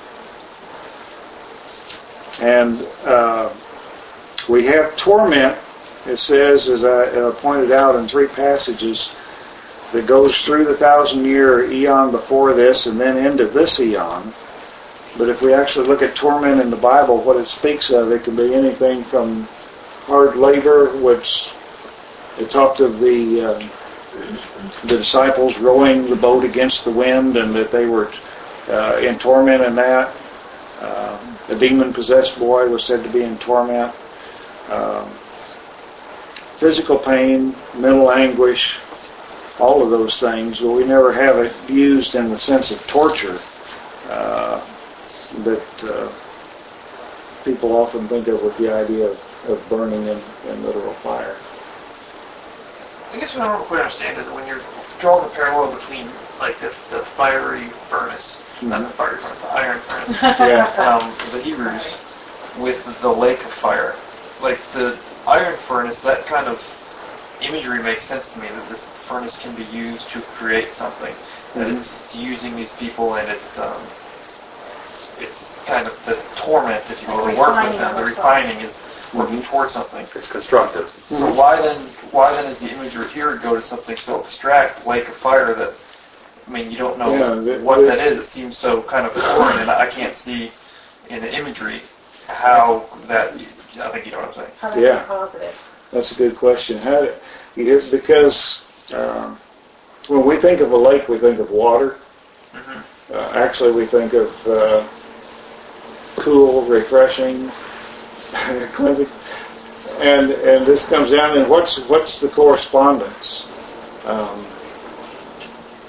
And uh, we have torment. It says, as I uh, pointed out in three passages, that goes through the thousand-year eon before this and then into this eon. But if we actually look at torment in the Bible, what it speaks of, it can be anything from hard labor, which it talked of the uh, the disciples rowing the boat against the wind, and that they were uh, in torment in that. Uh, a demon-possessed boy was said to be in torment. Uh, physical pain, mental anguish, all of those things, but we never have it used in the sense of torture uh, that uh, people often think of with the idea of, of burning in, in literal fire. I guess what I don't quite understand is that when you're drawing the parallel between like the, the fiery furnace, mm-hmm. not the fiery furnace, the iron furnace, yeah. um, the Hebrews, with the lake of fire, like the iron furnace, that kind of imagery makes sense to me, that this furnace can be used to create something, that mm-hmm. it's, it's using these people, and it's um, it's kind of the torment, if you will, like to work with them. The refining is working mm-hmm. towards something. It's constructive. So mm-hmm. why then why then is the imagery here go to something so abstract, lake of fire, that, I mean, you don't know yeah, the, what the, that is. It seems so kind of foreign, and I can't see in the imagery how that, I think you know what I'm saying. How that yeah. be positive. That's a good question. How do, because um, when we think of a lake, we think of water. Mm-hmm. Uh, actually, we think of uh, cool, refreshing, cleansing, and and this comes down. And what's what's the correspondence? Um,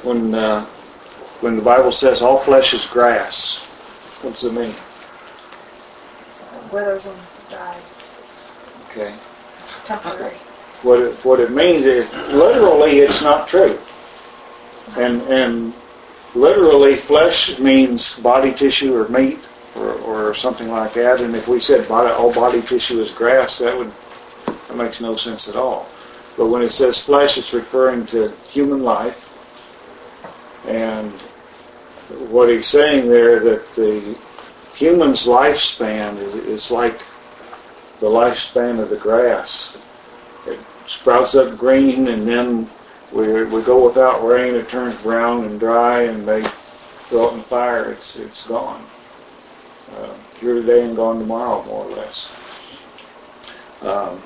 when uh, when the Bible says all flesh is grass, what does it mean? Withers and dies. Okay. Temporary. What it, what it means is literally it's not true. And and literally flesh means body tissue or meat or, or something like that. And if we said body, all body tissue is grass, that would that makes no sense at all. But when it says flesh, it's referring to human life. And what he's saying there, that the human's lifespan is, is like the lifespan of the grass. It sprouts up green, and then we we go without rain. It turns brown and dry, and they throw it in the fire. It's it's gone. Uh, here today and gone tomorrow, more or less. Um,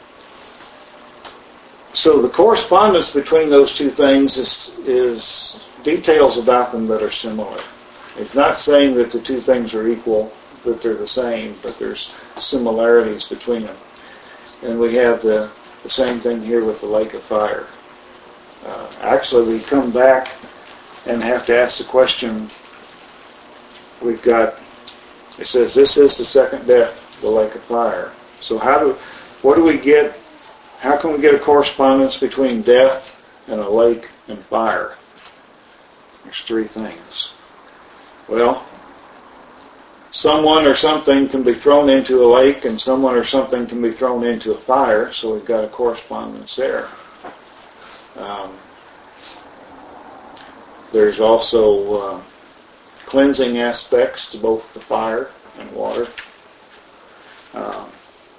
so the correspondence between those two things is is details about them that are similar. It's not saying that the two things are equal, that they're the same, but there's similarities between them. And we have the, the same thing here with the lake of fire. Uh, actually, we come back and have to ask the question, we've got, it says this is the second death, the lake of fire. So how do, what do we get, how can we get a correspondence between death and a lake and fire? There's three things. Well, someone or something can be thrown into a lake, and someone or something can be thrown into a fire, so we've got a correspondence there. Um, there's also uh, cleansing aspects to both the fire and water. Um,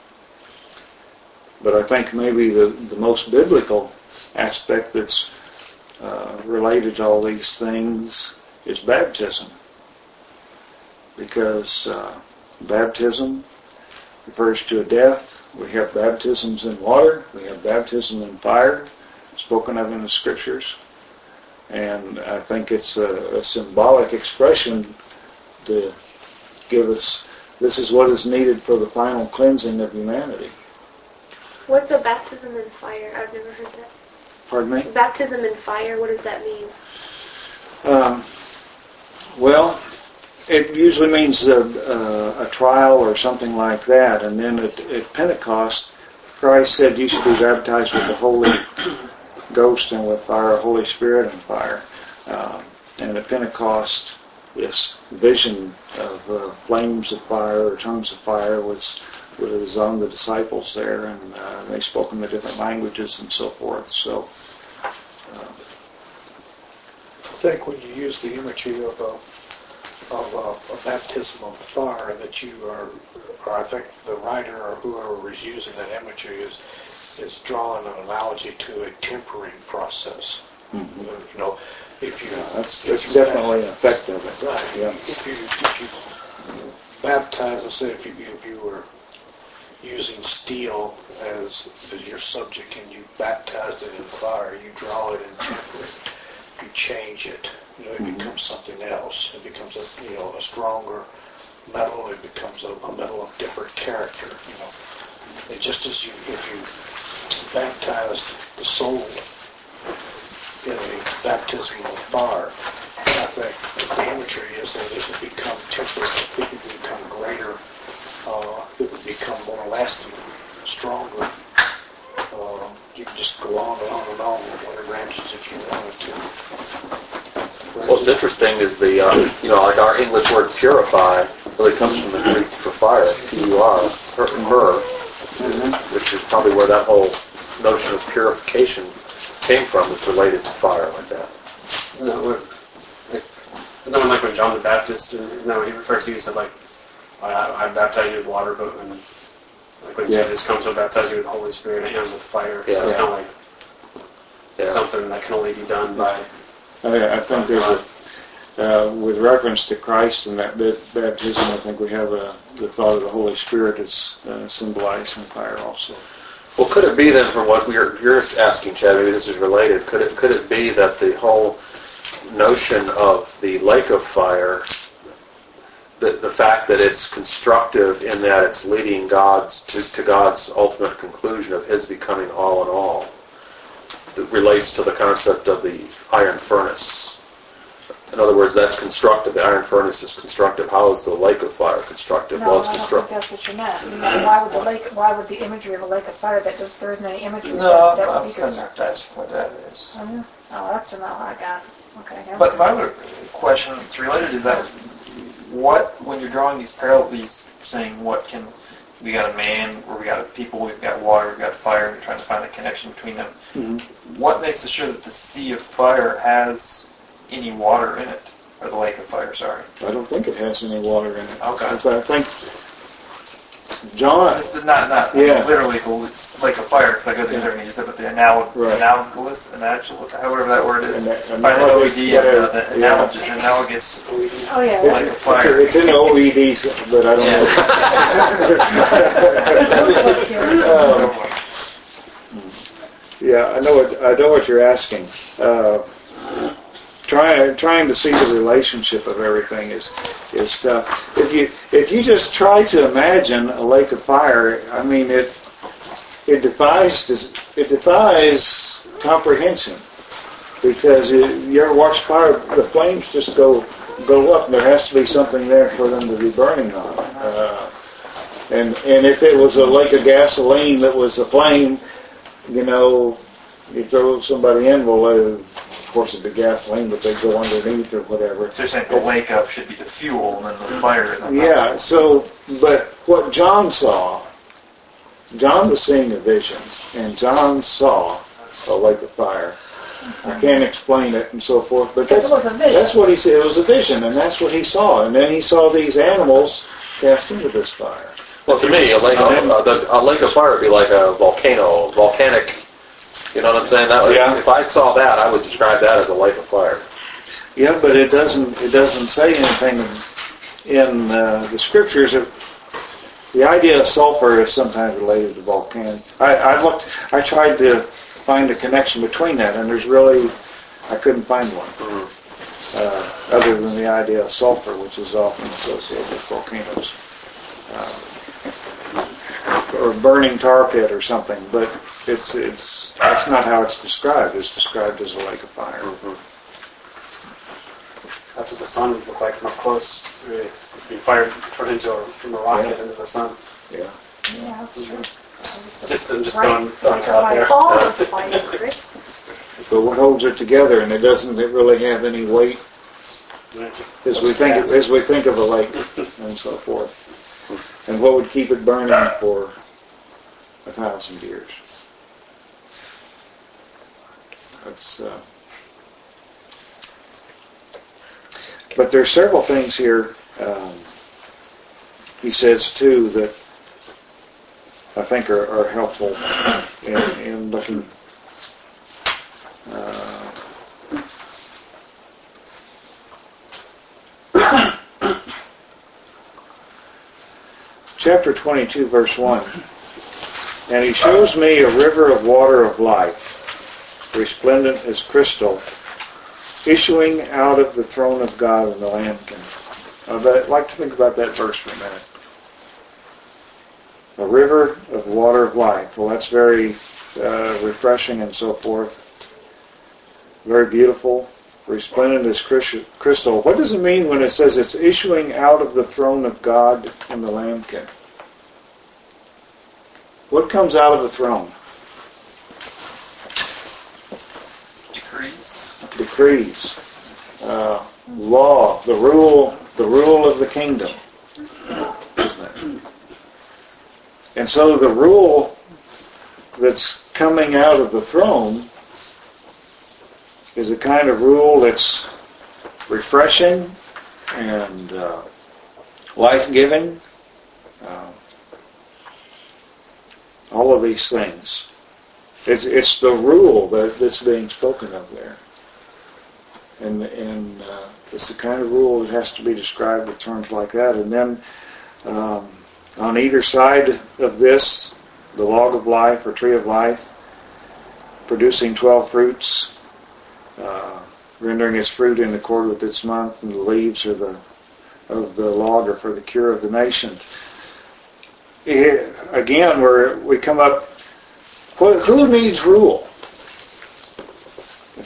but I think maybe the, the most biblical aspect that's uh, related to all these things is baptism. Because uh, baptism refers to a death. We have baptisms in water. We have baptism in fire, spoken of in the Scriptures. And I think it's a, a symbolic expression to give us, this is what is needed for the final cleansing of humanity. What's a baptism in fire? I've never heard that. Pardon me? Baptism in fire, what does that mean? Um, well, it usually means a, a, a trial or something like that. And then at, at Pentecost, Christ said you should be baptized with the Holy Ghost and with fire, Holy Spirit and fire. Um, and at Pentecost, this vision of uh, flames of fire or tongues of fire was was on the disciples there, and uh, they spoke in the different languages and so forth. So, uh, I think when you use the imagery of a of a, a baptism of fire, that you are, or I think the writer or whoever is using that imagery is is drawing an analogy to a tempering process. mm-hmm. You know, if you yeah, that's, if that's you definitely an effect of it. right, Yeah. if you if you baptize, let's say if you if you were using steel as as your subject and you baptized it in fire, you draw it and temper it, you change it, you know, it mm-hmm. becomes something else. It becomes a you know a stronger metal. It becomes a, a metal of different character. You know, it just as you if you baptized the soul in a baptism of fire, I think the imagery is that it would become tempered, it would become greater. Uh, it would become more lasting, stronger. Uh, you can just go on and on and on with whatever branches if you wanted to. What's interesting is the, uh, you know, like our English word purify really comes from the Greek for fire, P U R, per, per Mm-hmm. which is probably where that whole notion of purification came from. It's related to fire like that. Isn't that what, like, isn't that when, like when John the Baptist, isn't that what he referred to? He said, like, I, I baptize you with water, but when, like when Yeah. Jesus comes, he'll baptize you with the Holy Spirit and with fire. Yeah. So it's Yeah. kind of like Yeah. something that can only be done by. I, I think there's a, uh, with reference to Christ and that baptism, I think we have a, the thought of the Holy Spirit is uh, symbolized in fire also. Well, could it be then, from what we're, you're asking, Chad, maybe this is related, could it could it be that the whole notion of the lake of fire, the, the fact that it's constructive in that it's leading God's to, to God's ultimate conclusion of His becoming all in all, that relates to the concept of the iron furnace. In other words, that's constructive. The iron furnace is constructive. How is the lake of fire constructive? No, well, I it's don't think constructive. that's what you meant. You meant, why would the lake, why would the imagery of a lake of fire, that there- there isn't any imagery No, that, that I'm would be kind constructive? of asking what that is. Oh, yeah. Oh, that's not what I got. Okay. yeah. But my other question that's related is that what, when you're drawing these parallels, these saying what can, we got a man, or we got a people, we've got water, we've got fire, we're trying to find the connection between them. Mm-hmm. What makes us sure that the sea of fire has any water in it? Or the lake of fire, sorry. I don't think it has any water in it. Okay. I think John. This is not, not Yeah. literally the lake of fire, because that goes into everything you said, but the analog, Right. analogous, analogous, however that word is. Ana- Find the O E analogous, D and uh, whatever. the Yeah. analogous, analogous Oh, yeah. It's, lake of it's, fire. it's in O E D, but I don't know. Um, yeah, I know what I know what you're asking. Uh, trying trying to see the relationship of everything is is tough. If you if you just try to imagine a lake of fire, I mean it it defies it defies comprehension, because you, you ever watch fire, the flames just go go up, and there has to be something there for them to be burning on. Uh, and and if it was a lake of gasoline that was a flame, you know, you throw somebody in, well, uh, of course it'd be gasoline, but they'd go underneath or whatever. So you're saying the lake of should be the fuel, and then the fire is on top. Yeah, so, but what John saw, John was seeing a vision, and John saw a lake of fire. I can't explain it and so forth, but Because that's, it was a vision. that's what he said. It was a vision, and that's what he saw. And then he saw these animals cast into this fire. Well, to me, a lake, of, uh, the, a lake of fire would be like a volcano, volcanic. You know what I'm saying? That would, Yeah. If I saw that, I would describe that as a lake of fire. Yeah, but it doesn't. It doesn't say anything in uh, the scriptures. It, the idea of sulfur is sometimes related to volcanoes. I, I looked. I tried to find a connection between that, and there's really, I couldn't find one. Mm-hmm. Uh, other than the idea of sulfur, which is often associated with volcanoes. Uh, or burning tar pit or something, but it's it's that's not how it's described. It's described as a lake of fire. Mm-hmm. That's what the sun would look like from up close. Really, being fired turned into a, from a rocket Yeah. into the sun. Yeah. Yeah, that's true. Just, I'm just Right. throwing, throwing it out there. All of the fire, Chris. But what holds it together, and it doesn't really have any weight Yeah, just- as we think gas. as we think of a lake and so forth. And what would keep it burning for a thousand years? That's. Uh, but there's several things here. Um, he says too that I think are, are helpful in, in looking. Uh, Chapter twenty-two, verse one. And he shows me a river of water of life, resplendent as crystal, issuing out of the throne of God and the Lambkin. I'd like to think about that verse for a minute. A river of water of life. Well, that's very uh, refreshing and so forth. Very beautiful. Resplendent as crystal. What does it mean when it says it's issuing out of the throne of God and the Lambkin? What comes out of the throne? Decrees. Decrees, uh, law, the rule, the rule of the kingdom, isn't it? And so the rule that's coming out of the throne is a kind of rule that's refreshing and uh, life-giving. Uh, all of these things. It's it's the rule that, that's being spoken of there. And and uh, it's the kind of rule that has to be described with terms like that. And then um, on either side of this, the log of life or tree of life, producing twelve fruits, uh, rendering its fruit in accord with its month, and the leaves are the of the log are for the cure of the nation. It, again, where we come up, who needs rule?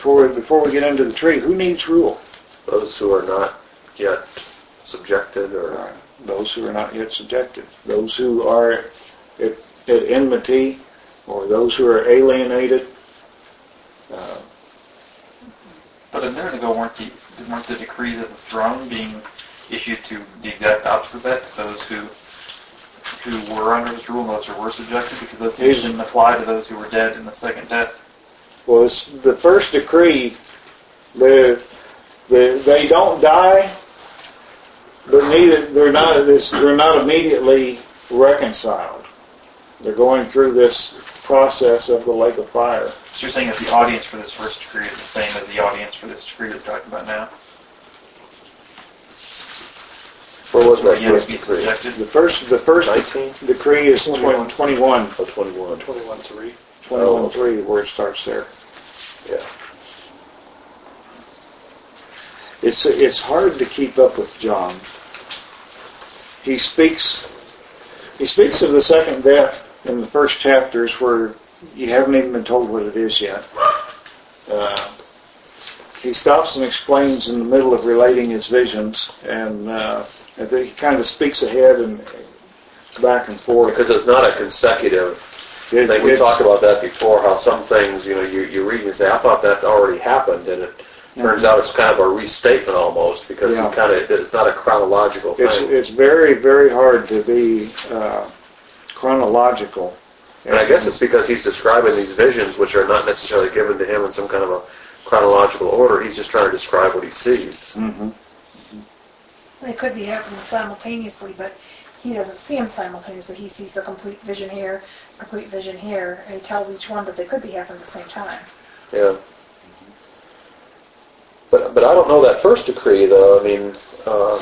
before we, before we get into the tree, who needs rule? Those who are not yet subjected or... Right. Those who are not yet subjected. Those who are at, at enmity, or those who are alienated. Uh, but a minute ago, weren't the, weren't the decrees of the throne being issued to the exact opposite of that, to those who who were under his rule and those who were subjected? Because those things didn't apply to those who were dead in the second death. Well, it's the first decree, the, the, they don't die, but neither they're not this, they're not immediately reconciled. They're going through this process of the lake of fire. So you're saying that the audience for this first decree is the same as the audience for this decree we're talking about now? Where was that Yet to first be decree? subjected? The first the first nineteen? decree is twenty-one. twenty-one. Oh, twenty-one. twenty-one three. twenty-one three, where it starts there. Yeah. It's it's hard to keep up with John. He speaks he speaks of the second death in the first chapters where you haven't even been told what it is yet. Uh, he stops and explains in the middle of relating his visions, and uh, I think he kind of speaks ahead and back and forth. Because it's not a consecutive It- thing. We it's- talked about that before, how some things, you know, you, you read and you say, I thought that already happened, and it turns out it's kind of a restatement almost, because Yeah. you kind of, it's not a chronological It's thing. it's very very hard to be uh, chronological. And I guess it's because he's describing these visions, which are not necessarily given to him in some kind of a chronological order. He's just trying to describe what he sees. Mm-hmm. They could be happening simultaneously, but he doesn't see them simultaneously. He sees a complete vision here, complete vision here, and he tells each one that they could be happening at the same time. Yeah. But but I don't know that first decree, though. I mean, uh,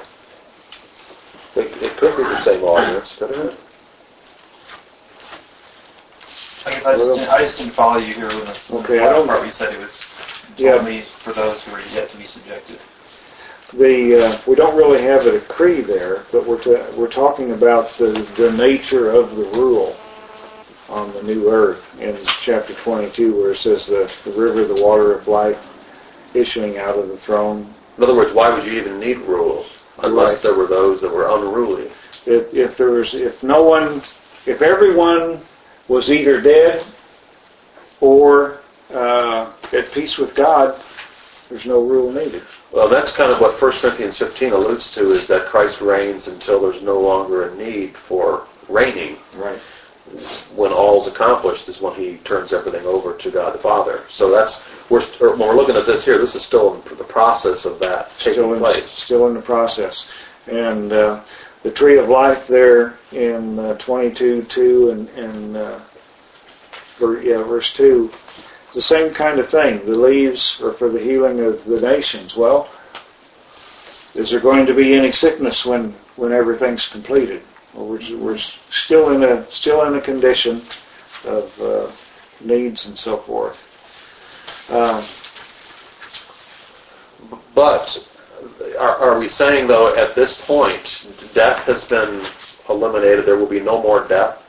it, it could be the same audience, couldn't it? I guess I just, didn't, I just didn't follow you here in this, in this Okay, I last don't- part where you said it was Yeah. only for those who are yet to be subjected. The uh, we don't really have a decree there, but we're ta- we're talking about the, the nature of the rule on the new earth in chapter twenty-two, where it says the, the river, the water of life, issuing out of the throne. In other words, why would you even need rule unless Right. there were those that were unruly? If, if there was, if no one, if everyone was either dead or uh, at peace with God, there's no rule needed. Well, that's kind of what First Corinthians fifteen alludes to, is that Christ reigns until there's no longer a need for reigning. Right. When all's accomplished is when he turns everything over to God the Father. So that's, we're, or when we're looking at this here, this is still in the process of that taking Still in, place. still in the process. And uh, the tree of life there in uh, twenty-two two and, and uh, ver, yeah, verse two, the same kind of thing. The leaves are for the healing of the nations. Well, is there going to be any sickness when, when everything's completed? Well, we're, we're still in a still in a condition of uh, needs and so forth. Uh, But are, are we saying, though, at this point, death has been eliminated, there will be no more death?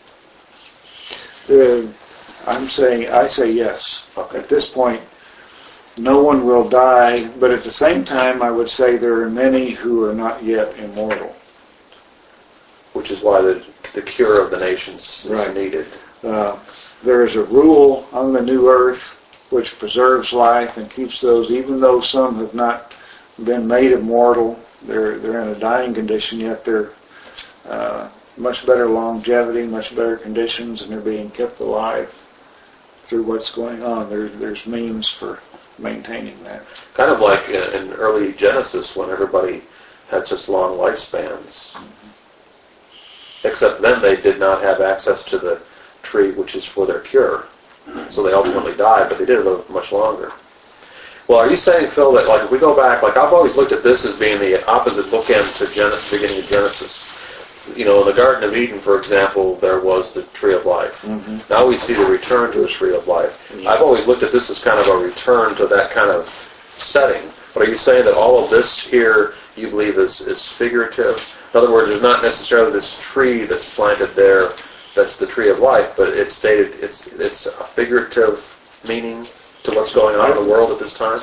the, I'm saying I say yes. Okay. At this point, no one will die, but at the same time, I would say there are many who are not yet immortal. Which is why the, the cure of the nations is Right. needed. Uh, there is a rule on the new earth which preserves life and keeps those, even though some have not been made immortal, they're they're in a dying condition, yet they're uh, much better longevity, much better conditions, and they're being kept alive through what's going on. There, there's means for maintaining that. Kind of like in, in early Genesis when everybody had such long lifespans. Except then they did not have access to the tree which is for their cure. So they ultimately died, but they did live much longer. Well, are you saying, Phil, that like if we go back, like I've always looked at this as being the opposite bookend to Genesis, beginning of Genesis. You know, in the Garden of Eden, for example, there was the tree of life. Mm-hmm. Now we see the return to the tree of life. I've always looked at this as kind of a return to that kind of setting. But are you saying that all of this here you believe is, is figurative? In other words, there's not necessarily this tree that's planted there that's the tree of life, but it's stated it's it's a figurative meaning. to what's going on in the world at this time?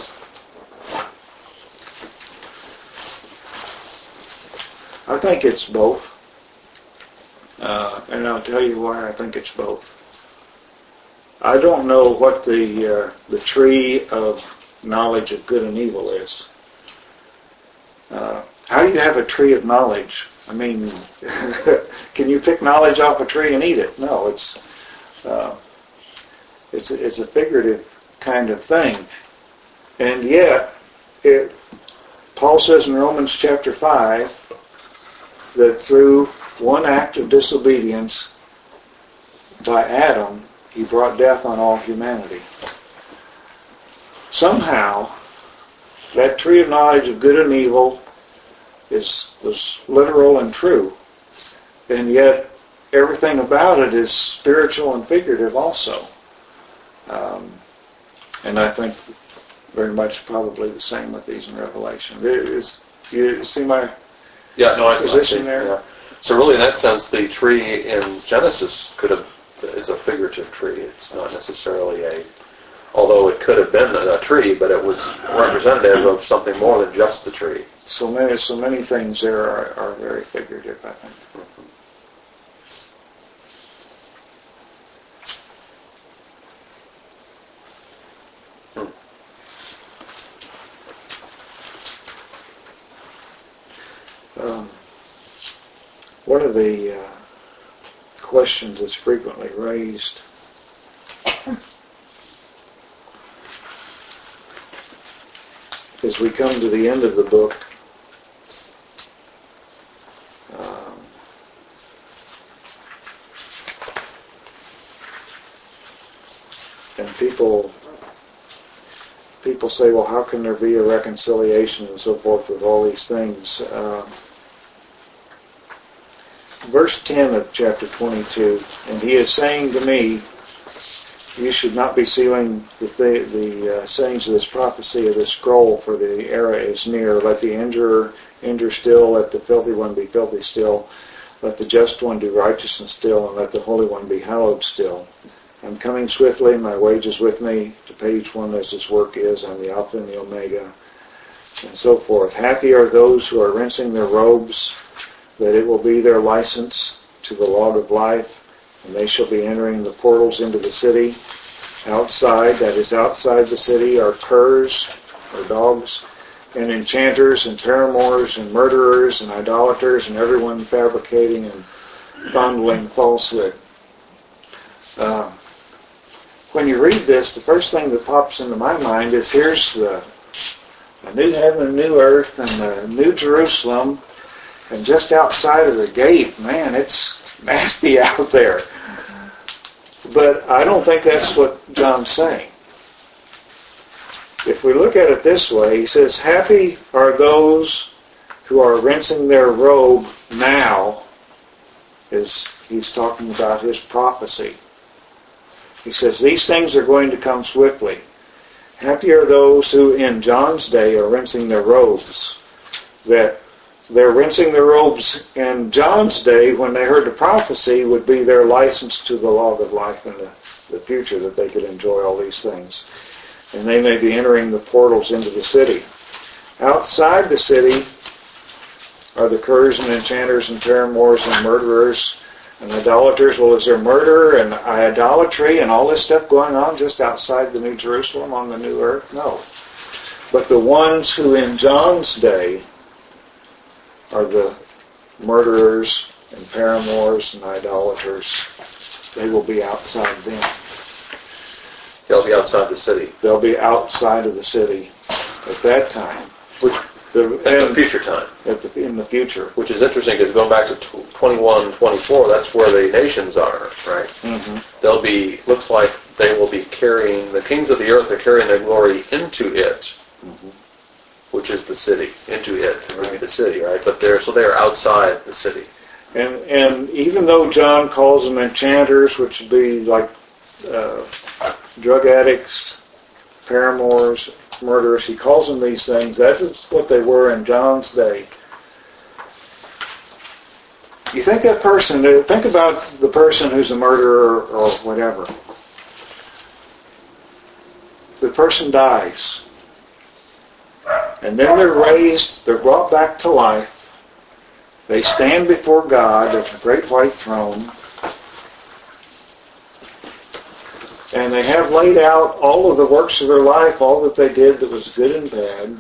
I think it's both. Uh, and I'll tell you why I think it's both. I don't know what the uh, the tree of knowledge of good and evil is. Uh, how do you have a tree of knowledge? I mean, can you pick knowledge off a tree and eat it? No, it's uh, it's it's a figurative kind of thing. And yet, it, Paul says in Romans chapter five that through one act of disobedience by Adam, he brought death on all humanity. Somehow, that tree of knowledge of good and evil is was literal and true, and yet everything about it is spiritual and figurative also. Um, and I think very much probably the same with these in Revelation. There is, you see my Yeah, no, I I position see. there? Yeah. So really, in that sense, the tree in Genesis could have is a figurative tree. It's not necessarily a, although it could have been a tree, but it was representative of something more than just the tree. So many, so many things there are, are very figurative, I think. Um, one of the uh, questions that's frequently raised as we come to the end of the book, um, and people people say, well, how can there be a reconciliation and so forth with all these things? Uh, verse ten of chapter twenty-two, and he is saying to me, you should not be sealing the, th- the uh, sayings of this prophecy of this scroll, for the era is near. Let the injurer injure still, let the filthy one be filthy still, let the just one do righteousness still, and let the holy one be hallowed still. I'm coming swiftly, my wage is with me, to pay each one as his work is. I'm the Alpha and the Omega, and so forth. Happy are those who are rinsing their robes, that it will be their license to the log of life, and they shall be entering the portals into the city. Outside, that is outside the city, are curs, or dogs, and enchanters, and paramours, and murderers, and idolaters, and everyone fabricating and fondling falsehood. Uh, when you read this, the first thing that pops into my mind is here's the a new heaven, new earth, and the new Jerusalem, and just outside of the gate, man, it's nasty out there. But I don't think that's what John's saying. If we look at it this way, he says, happy are those who are rinsing their robe now, as he's talking about his prophecy. He says, these things are going to come swiftly. Happy are those who in John's day are rinsing their robes, that they're rinsing their robes in John's day when they heard the prophecy would be their license to the log of life in the, the future, that they could enjoy all these things. And they may be entering the portals into the city. Outside the city are the curs and enchanters and paramours and murderers and idolaters. Well, is there murder and idolatry and all this stuff going on just outside the New Jerusalem on the new earth? No. But the ones who in John's day are the murderers and paramours and idolaters, they will be outside them. They'll be outside the city. They'll be outside of the city at that time. Which, the, at the future time. At the, in the future. Which is interesting because going back to twenty-one, twenty-four, that's where the nations are, right? Mm-hmm. They'll be, looks like they will be carrying, the kings of the earth are carrying their glory into it, mm-hmm. which is the city, into it, would be the city, right? But they're, so they're outside the city. And and even though John calls them enchanters, which would be like uh, drug addicts, paramours, murderers, he calls them these things. That's what they were in John's day. You think that person, think about the person who's a murderer or whatever. the person dies. And then they're raised, they're brought back to life. They stand before God at the great white throne. And they have laid out all of the works of their life, all that they did that was good and bad.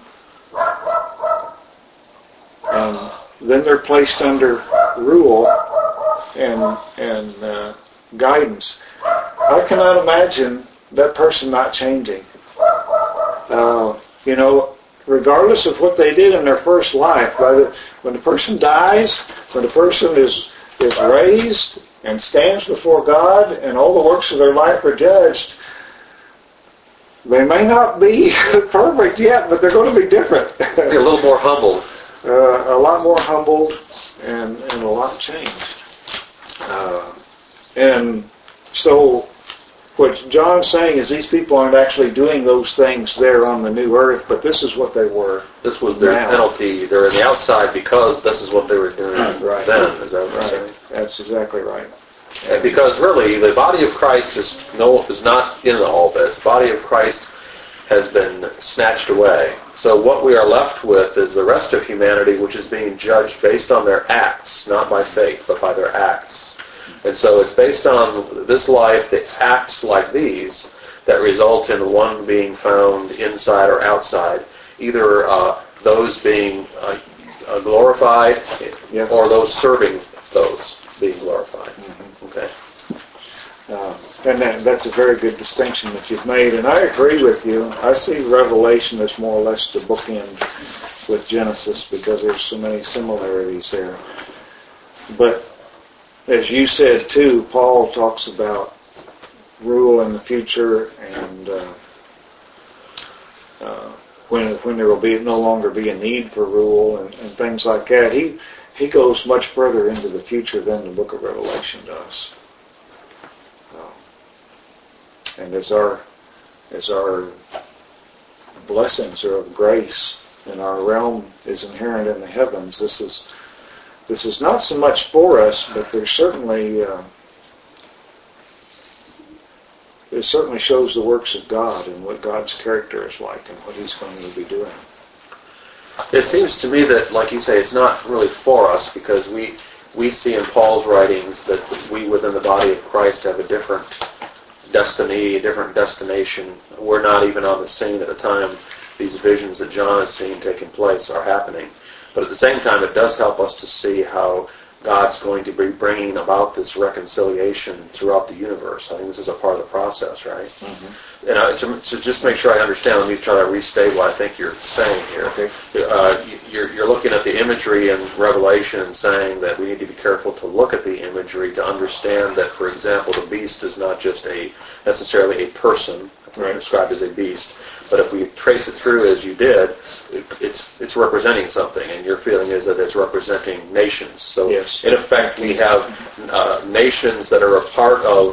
And then they're placed under rule and, and uh, guidance. I cannot imagine that person not changing. Uh, you know, regardless of what they did in their first life, by the, when the person dies, when the person is is raised and stands before God and all the works of their life are judged, they may not be perfect yet, but they're going to be different. Be a little more humbled. Uh, a lot more humbled and, and a lot changed. Uh, and so what John's saying is these people aren't actually doing those things there on the new earth, but this is what they were. This was their now. penalty. They're in the outside because this is what they were doing Right. then. Is that what you're saying? Right. That's exactly right. And because really, the body of Christ is no is not in all this. The body of Christ has been snatched away. So what we are left with is the rest of humanity, which is being judged based on their acts, not by faith, but by their acts. And so it's based on this life, the acts like these, that result in one being found inside or outside, either uh, those being uh, uh, glorified Yes. or those serving those being glorified. Mm-hmm. Okay. Uh, and that, that's a very good distinction that you've made. And I agree with you. I see Revelation as more or less the bookend with Genesis because there's so many similarities there. But as you said too, Paul talks about rule in the future and uh, uh, when when there will be no longer be a need for rule and, and things like that. He he goes much further into the future than the book of Revelation does. And as our as our blessings are of grace and our realm is inherent in the heavens, this is this is not so much for us, but there's certainly uh, it certainly shows the works of God and what God's character is like and what He's going to be doing. It seems to me that, like you say, it's not really for us because we we see in Paul's writings that we within the body of Christ have a different destiny, a different destination. We're not even on the scene at the time these visions that John has seen taking place are happening. But at the same time, it does help us to see how God's going to be bringing about this reconciliation throughout the universe. I think this is a part of the process, right? Mm-hmm. And uh, to, to just make sure I understand, let me try to restate what I think you're saying here. Okay. Uh, you're, you're looking at the imagery in Revelation and saying that we need to be careful to look at the imagery to understand that, for example, the beast is not just a necessarily a person, right, described as a beast, but if we trace it through as you did, it, it's it's representing something, and your feeling is that it's representing nations. So yes. In effect, we have uh, nations that are a part of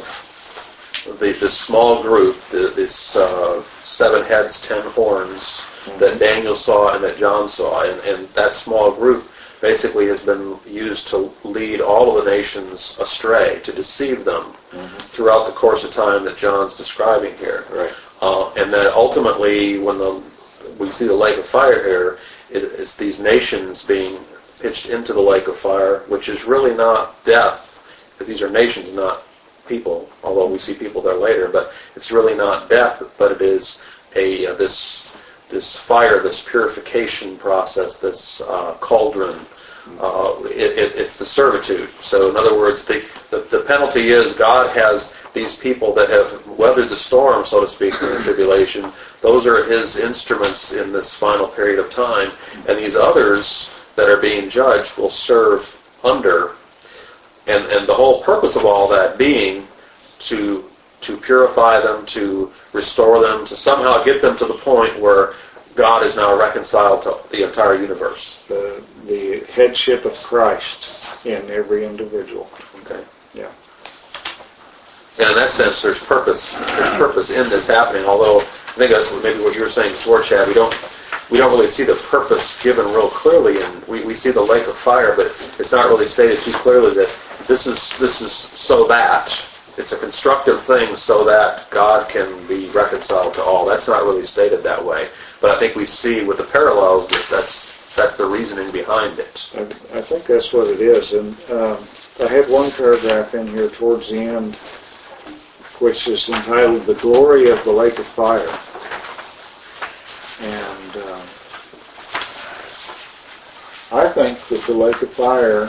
the this small group, the, this uh, seven heads, ten horns mm-hmm. that Daniel saw and that John saw, and, and that small group basically has been used to lead all of the nations astray, to deceive them mm-hmm. throughout the course of time that John's describing here. Right. Uh, and that ultimately, when the, we see the lake of fire here, it, it's these nations being pitched into the lake of fire, which is really not death, because these are nations, not people, although we see people there later, but it's really not death, but it is a uh, this this fire, this purification process, this uh, cauldron. Uh, it, it, it's the servitude. So in other words, the, the the penalty is God has these people that have weathered the storm, so to speak, in the tribulation. Those are His instruments in this final period of time, and these others that are being judged will serve under. And and the whole purpose of all that being to to purify them, to restore them, to somehow get them to the point where God is now reconciled to the entire universe. The the headship of Christ in every individual. Okay. Yeah. And in that sense, there's purpose. There's purpose in this happening. Although I think that's what, maybe what you were saying before, Chad. We don't we don't really see the purpose given real clearly, and we, we see the lake of fire, but it's not really stated too clearly that this is this is so that it's a constructive thing so that God can be reconciled to all. That's not really stated that way, but I think we see with the parallels that that's that's the reasoning behind it. I, I think that's what it is, and um, I had one paragraph in here towards the end, which is entitled "The Glory of the Lake of Fire," and um, I think that the lake of fire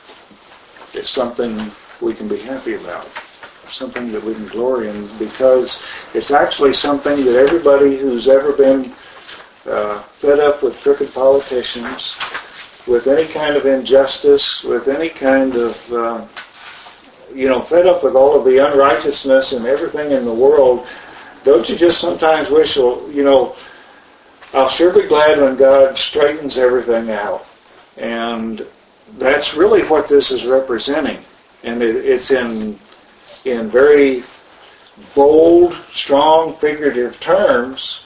is something we can be happy about, something that we can glory in, because it's actually something that everybody who's ever been uh, fed up with crooked politicians, with any kind of injustice, with any kind of, uh, you know, fed up with all of the unrighteousness and everything in the world, don't you just sometimes wish, you know, I'll sure be glad when God straightens everything out. And that's really what this is representing. And it, it's in in very bold, strong, figurative terms.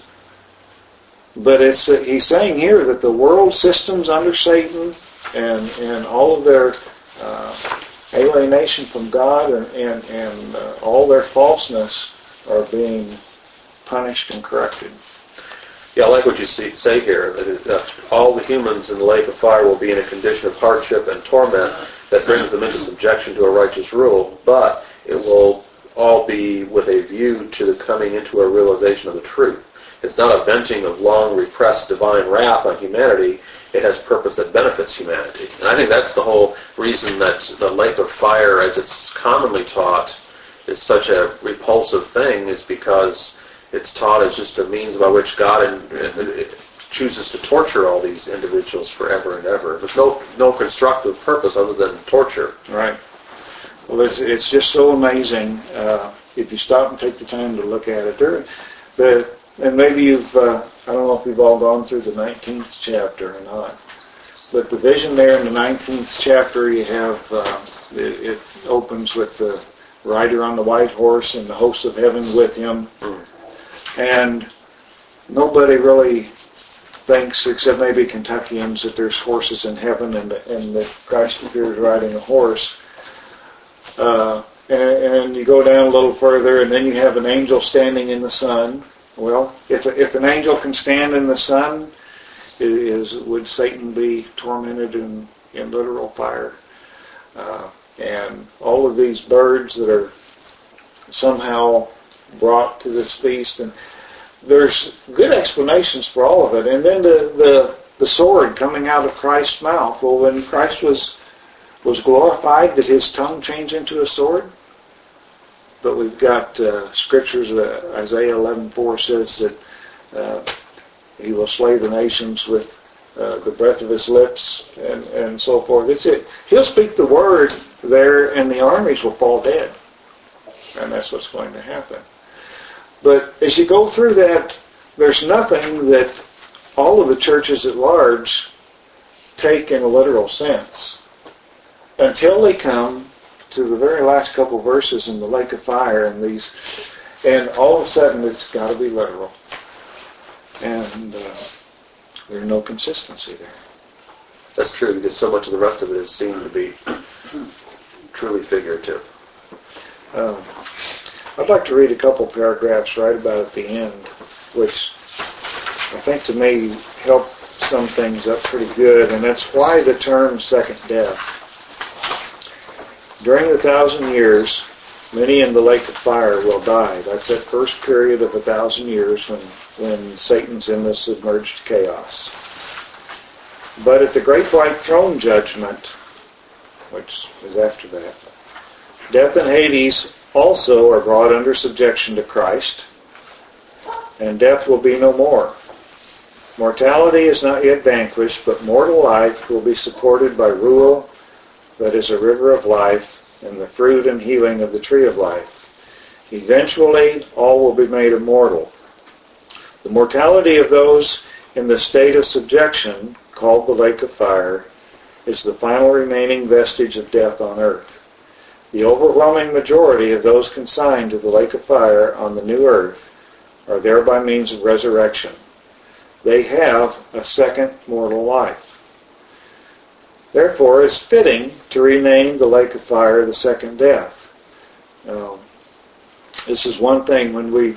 But it's uh, he's saying here that the world systems under Satan and, and all of their uh, alienation from God and, and, and uh, all their falseness are being punished and corrected. Yeah, I like what you see, say here, that it, uh, all the humans in the lake of fire will be in a condition of hardship and torment that brings them into subjection to a righteous rule, but it will all be with a view to the coming into a realization of the truth. It's not a venting of long repressed divine wrath on humanity. It has purpose that benefits humanity. And I think that's the whole reason that the lake of fire, as it's commonly taught, is such a repulsive thing, is because it's taught as just a means by which God and, and it chooses to torture all these individuals forever and ever. There's no no constructive purpose other than torture. Right. Well, it's, it's just so amazing uh, if you stop and take the time to look at it. There, the and maybe you've uh, I don't know if you've all gone through the nineteenth chapter or not, but the vision there in the nineteenth chapter, you have uh, it, it opens with the rider on the white horse and the hosts of heaven with him. Mm. And nobody really thinks, except maybe Kentuckians, that there's horses in heaven and, and that Christ appears riding a horse. Uh, and, and you go down a little further, and then you have an angel standing in the sun. Well, if if an angel can stand in the sun, is would Satan be tormented in, in literal fire? Uh, and all of these birds that are somehow brought to this feast, and there's good explanations for all of it. And then the, the the sword coming out of Christ's mouth. Well, when Christ was was glorified, did his tongue change into a sword? But we've got uh, scriptures. Uh, Isaiah eleven four says that uh, he will slay the nations with uh, the breath of his lips, and and so forth. It's it. He'll speak the word there, and the armies will fall dead, and that's what's going to happen. But as you go through that, there's nothing that all of the churches at large take in a literal sense until they come to the very last couple verses in the lake of fire, and these, and all of a sudden it's got to be literal, and uh, there's no consistency there. That's true, because so much of the rest of it is seen to be truly figurative. Um, I'd like to read a couple paragraphs right about at the end, which I think to me help sum things up pretty good, and that's why the term second death. During the thousand years, many in the lake of fire will die. That's that first period of a thousand years when, when Satan's in the submerged chaos. But at the great white throne judgment, which is after that, death and Hades also are brought under subjection to Christ, and death will be no more. Mortality is not yet vanquished, but mortal life will be supported by rule that is a river of life and the fruit and healing of the tree of life. Eventually, all will be made immortal. The mortality of those in the state of subjection, called the lake of fire, is the final remaining vestige of death on earth. The overwhelming majority of those consigned to the lake of fire on the new earth are there by means of resurrection. They have a second mortal life. Therefore, it's fitting to rename the lake of fire the second death. Um, this is one thing when we,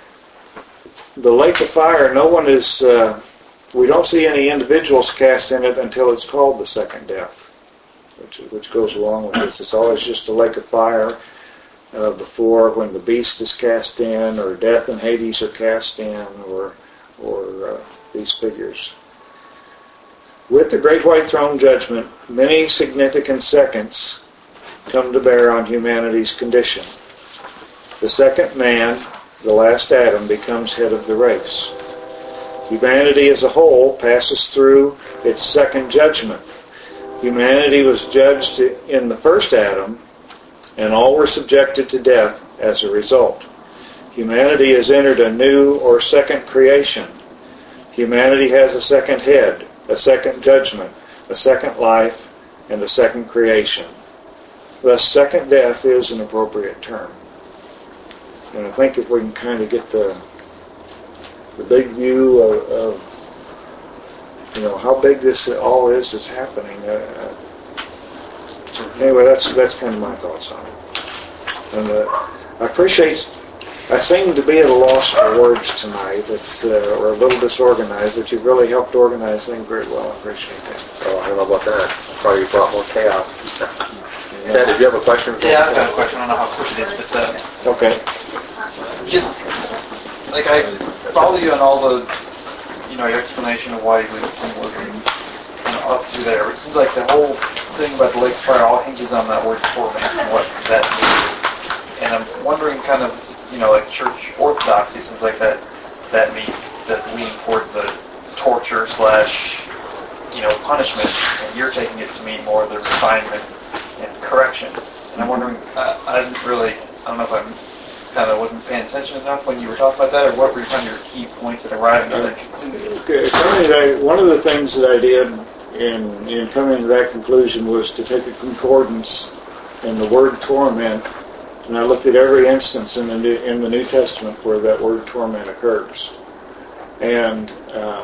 the lake of fire, no one is, uh, we don't see any individuals cast in it until it's called the second death, which, which goes along with this. It's always just a lake of fire uh, before when the beast is cast in, or death and Hades are cast in, or, or uh, these figures. With the Great White Throne Judgment, many significant seconds come to bear on humanity's condition. The second man, the last Adam, becomes head of the race. Humanity as a whole passes through its second judgment. Humanity was judged in the first Adam, and all were subjected to death as a result. Humanity has entered a new or second creation. Humanity has a second head, a second judgment, a second life, and a second creation. Thus, second death is an appropriate term. And I think if we can kind of get the the big view of, of you know how big this all is that's happening. Uh, anyway, that's that's kind of my thoughts on it. And uh, I appreciate. I seem to be at a loss for words tonight. It's uh, or a little disorganized. But you've really helped organize things very well. I appreciate that. Oh, I don't know about that. Probably brought more chaos. Ted, did you have a question? Yeah, I've got a question. I don't know how quick it is, but uh, Okay. just like I follow you on all the, you know, your explanation of why you believe in symbolism and up to there. It seems like the whole thing about the lake of fire all hinges on that word torment and what that means. And I'm wondering, kind of, you know, like church orthodoxy, it seems like that that means that's leaning towards the torture slash, you know, punishment, and you're taking it to mean more the refinement and correction. And I'm wondering, I, I didn't really, I don't know if I'm kind of wasn't paying attention enough when you were talking about that, or what were kind of your key points in arriving at that conclusion? Okay, coming to that, one of the things that I did in in coming to that conclusion was to take a concordance in the word torment, and I looked at every instance in the New, in the New Testament where that word torment occurs. And uh,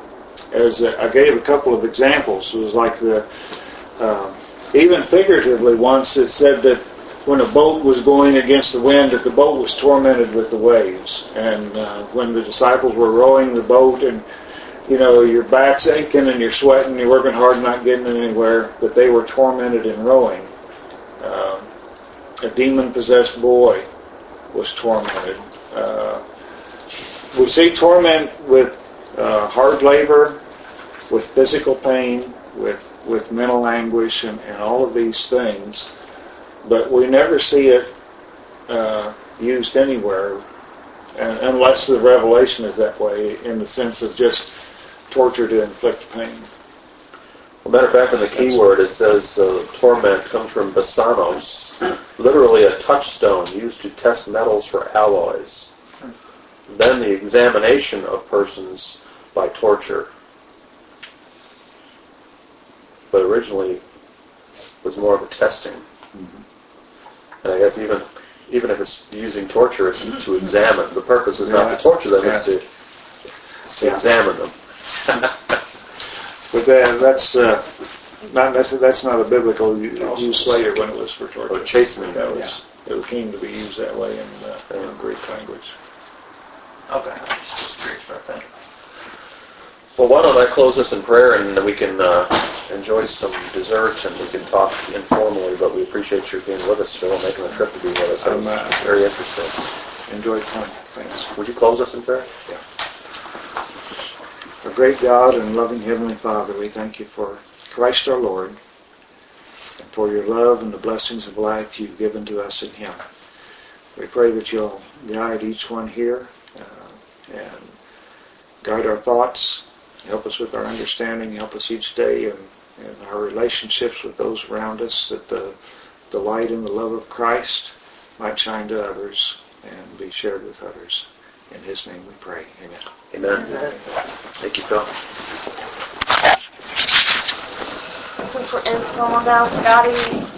as a, I gave a couple of examples, it was like the uh, even figuratively once it said that when a boat was going against the wind, that the boat was tormented with the waves. And uh, when the disciples were rowing the boat, and you know your back's aching and you're sweating, you're working hard, not getting anywhere, that they were tormented in rowing. Uh, a demon-possessed boy was tormented. Uh, we see torment with uh, hard labor, with physical pain, with with mental anguish, and, and all of these things. But we never see it uh, used anywhere, and, unless the revelation is that way, in the sense of just torture to inflict pain. Well, matter of fact, in the key word, it says uh, torment comes from basanos, literally a touchstone used to test metals for alloys. Then the examination of persons by torture. But originally was more of a testing. And I guess even even if it's using torture, it's to examine. The purpose is not Yeah. to torture them; Yeah. it's to it's to Yeah. examine them. But that, that's uh, not that's, that's not a biblical u- use later when it was for torture. Or chastening. That was it came to be used that way in, uh, in Greek language. Okay, I'm just curious about that. Well, why don't I close this in prayer, and then we can uh, enjoy some dessert, and we can talk informally. But we appreciate you being with us, Phil, making the trip to be with us. That was Um, uh, very interesting. Enjoy time. Thanks. Would you close us in prayer? Yeah. Our great God and loving Heavenly Father, we thank you for Christ our Lord and for your love and the blessings of life you've given to us in Him. We pray that you'll guide each one here uh, and guide our thoughts, help us with our understanding, help us each day in, in our relationships with those around us, that the, the light and the love of Christ might shine to others and be shared with others. In His name we pray. Amen. Amen. Thank you, Phil. Since we're informal now, Scotty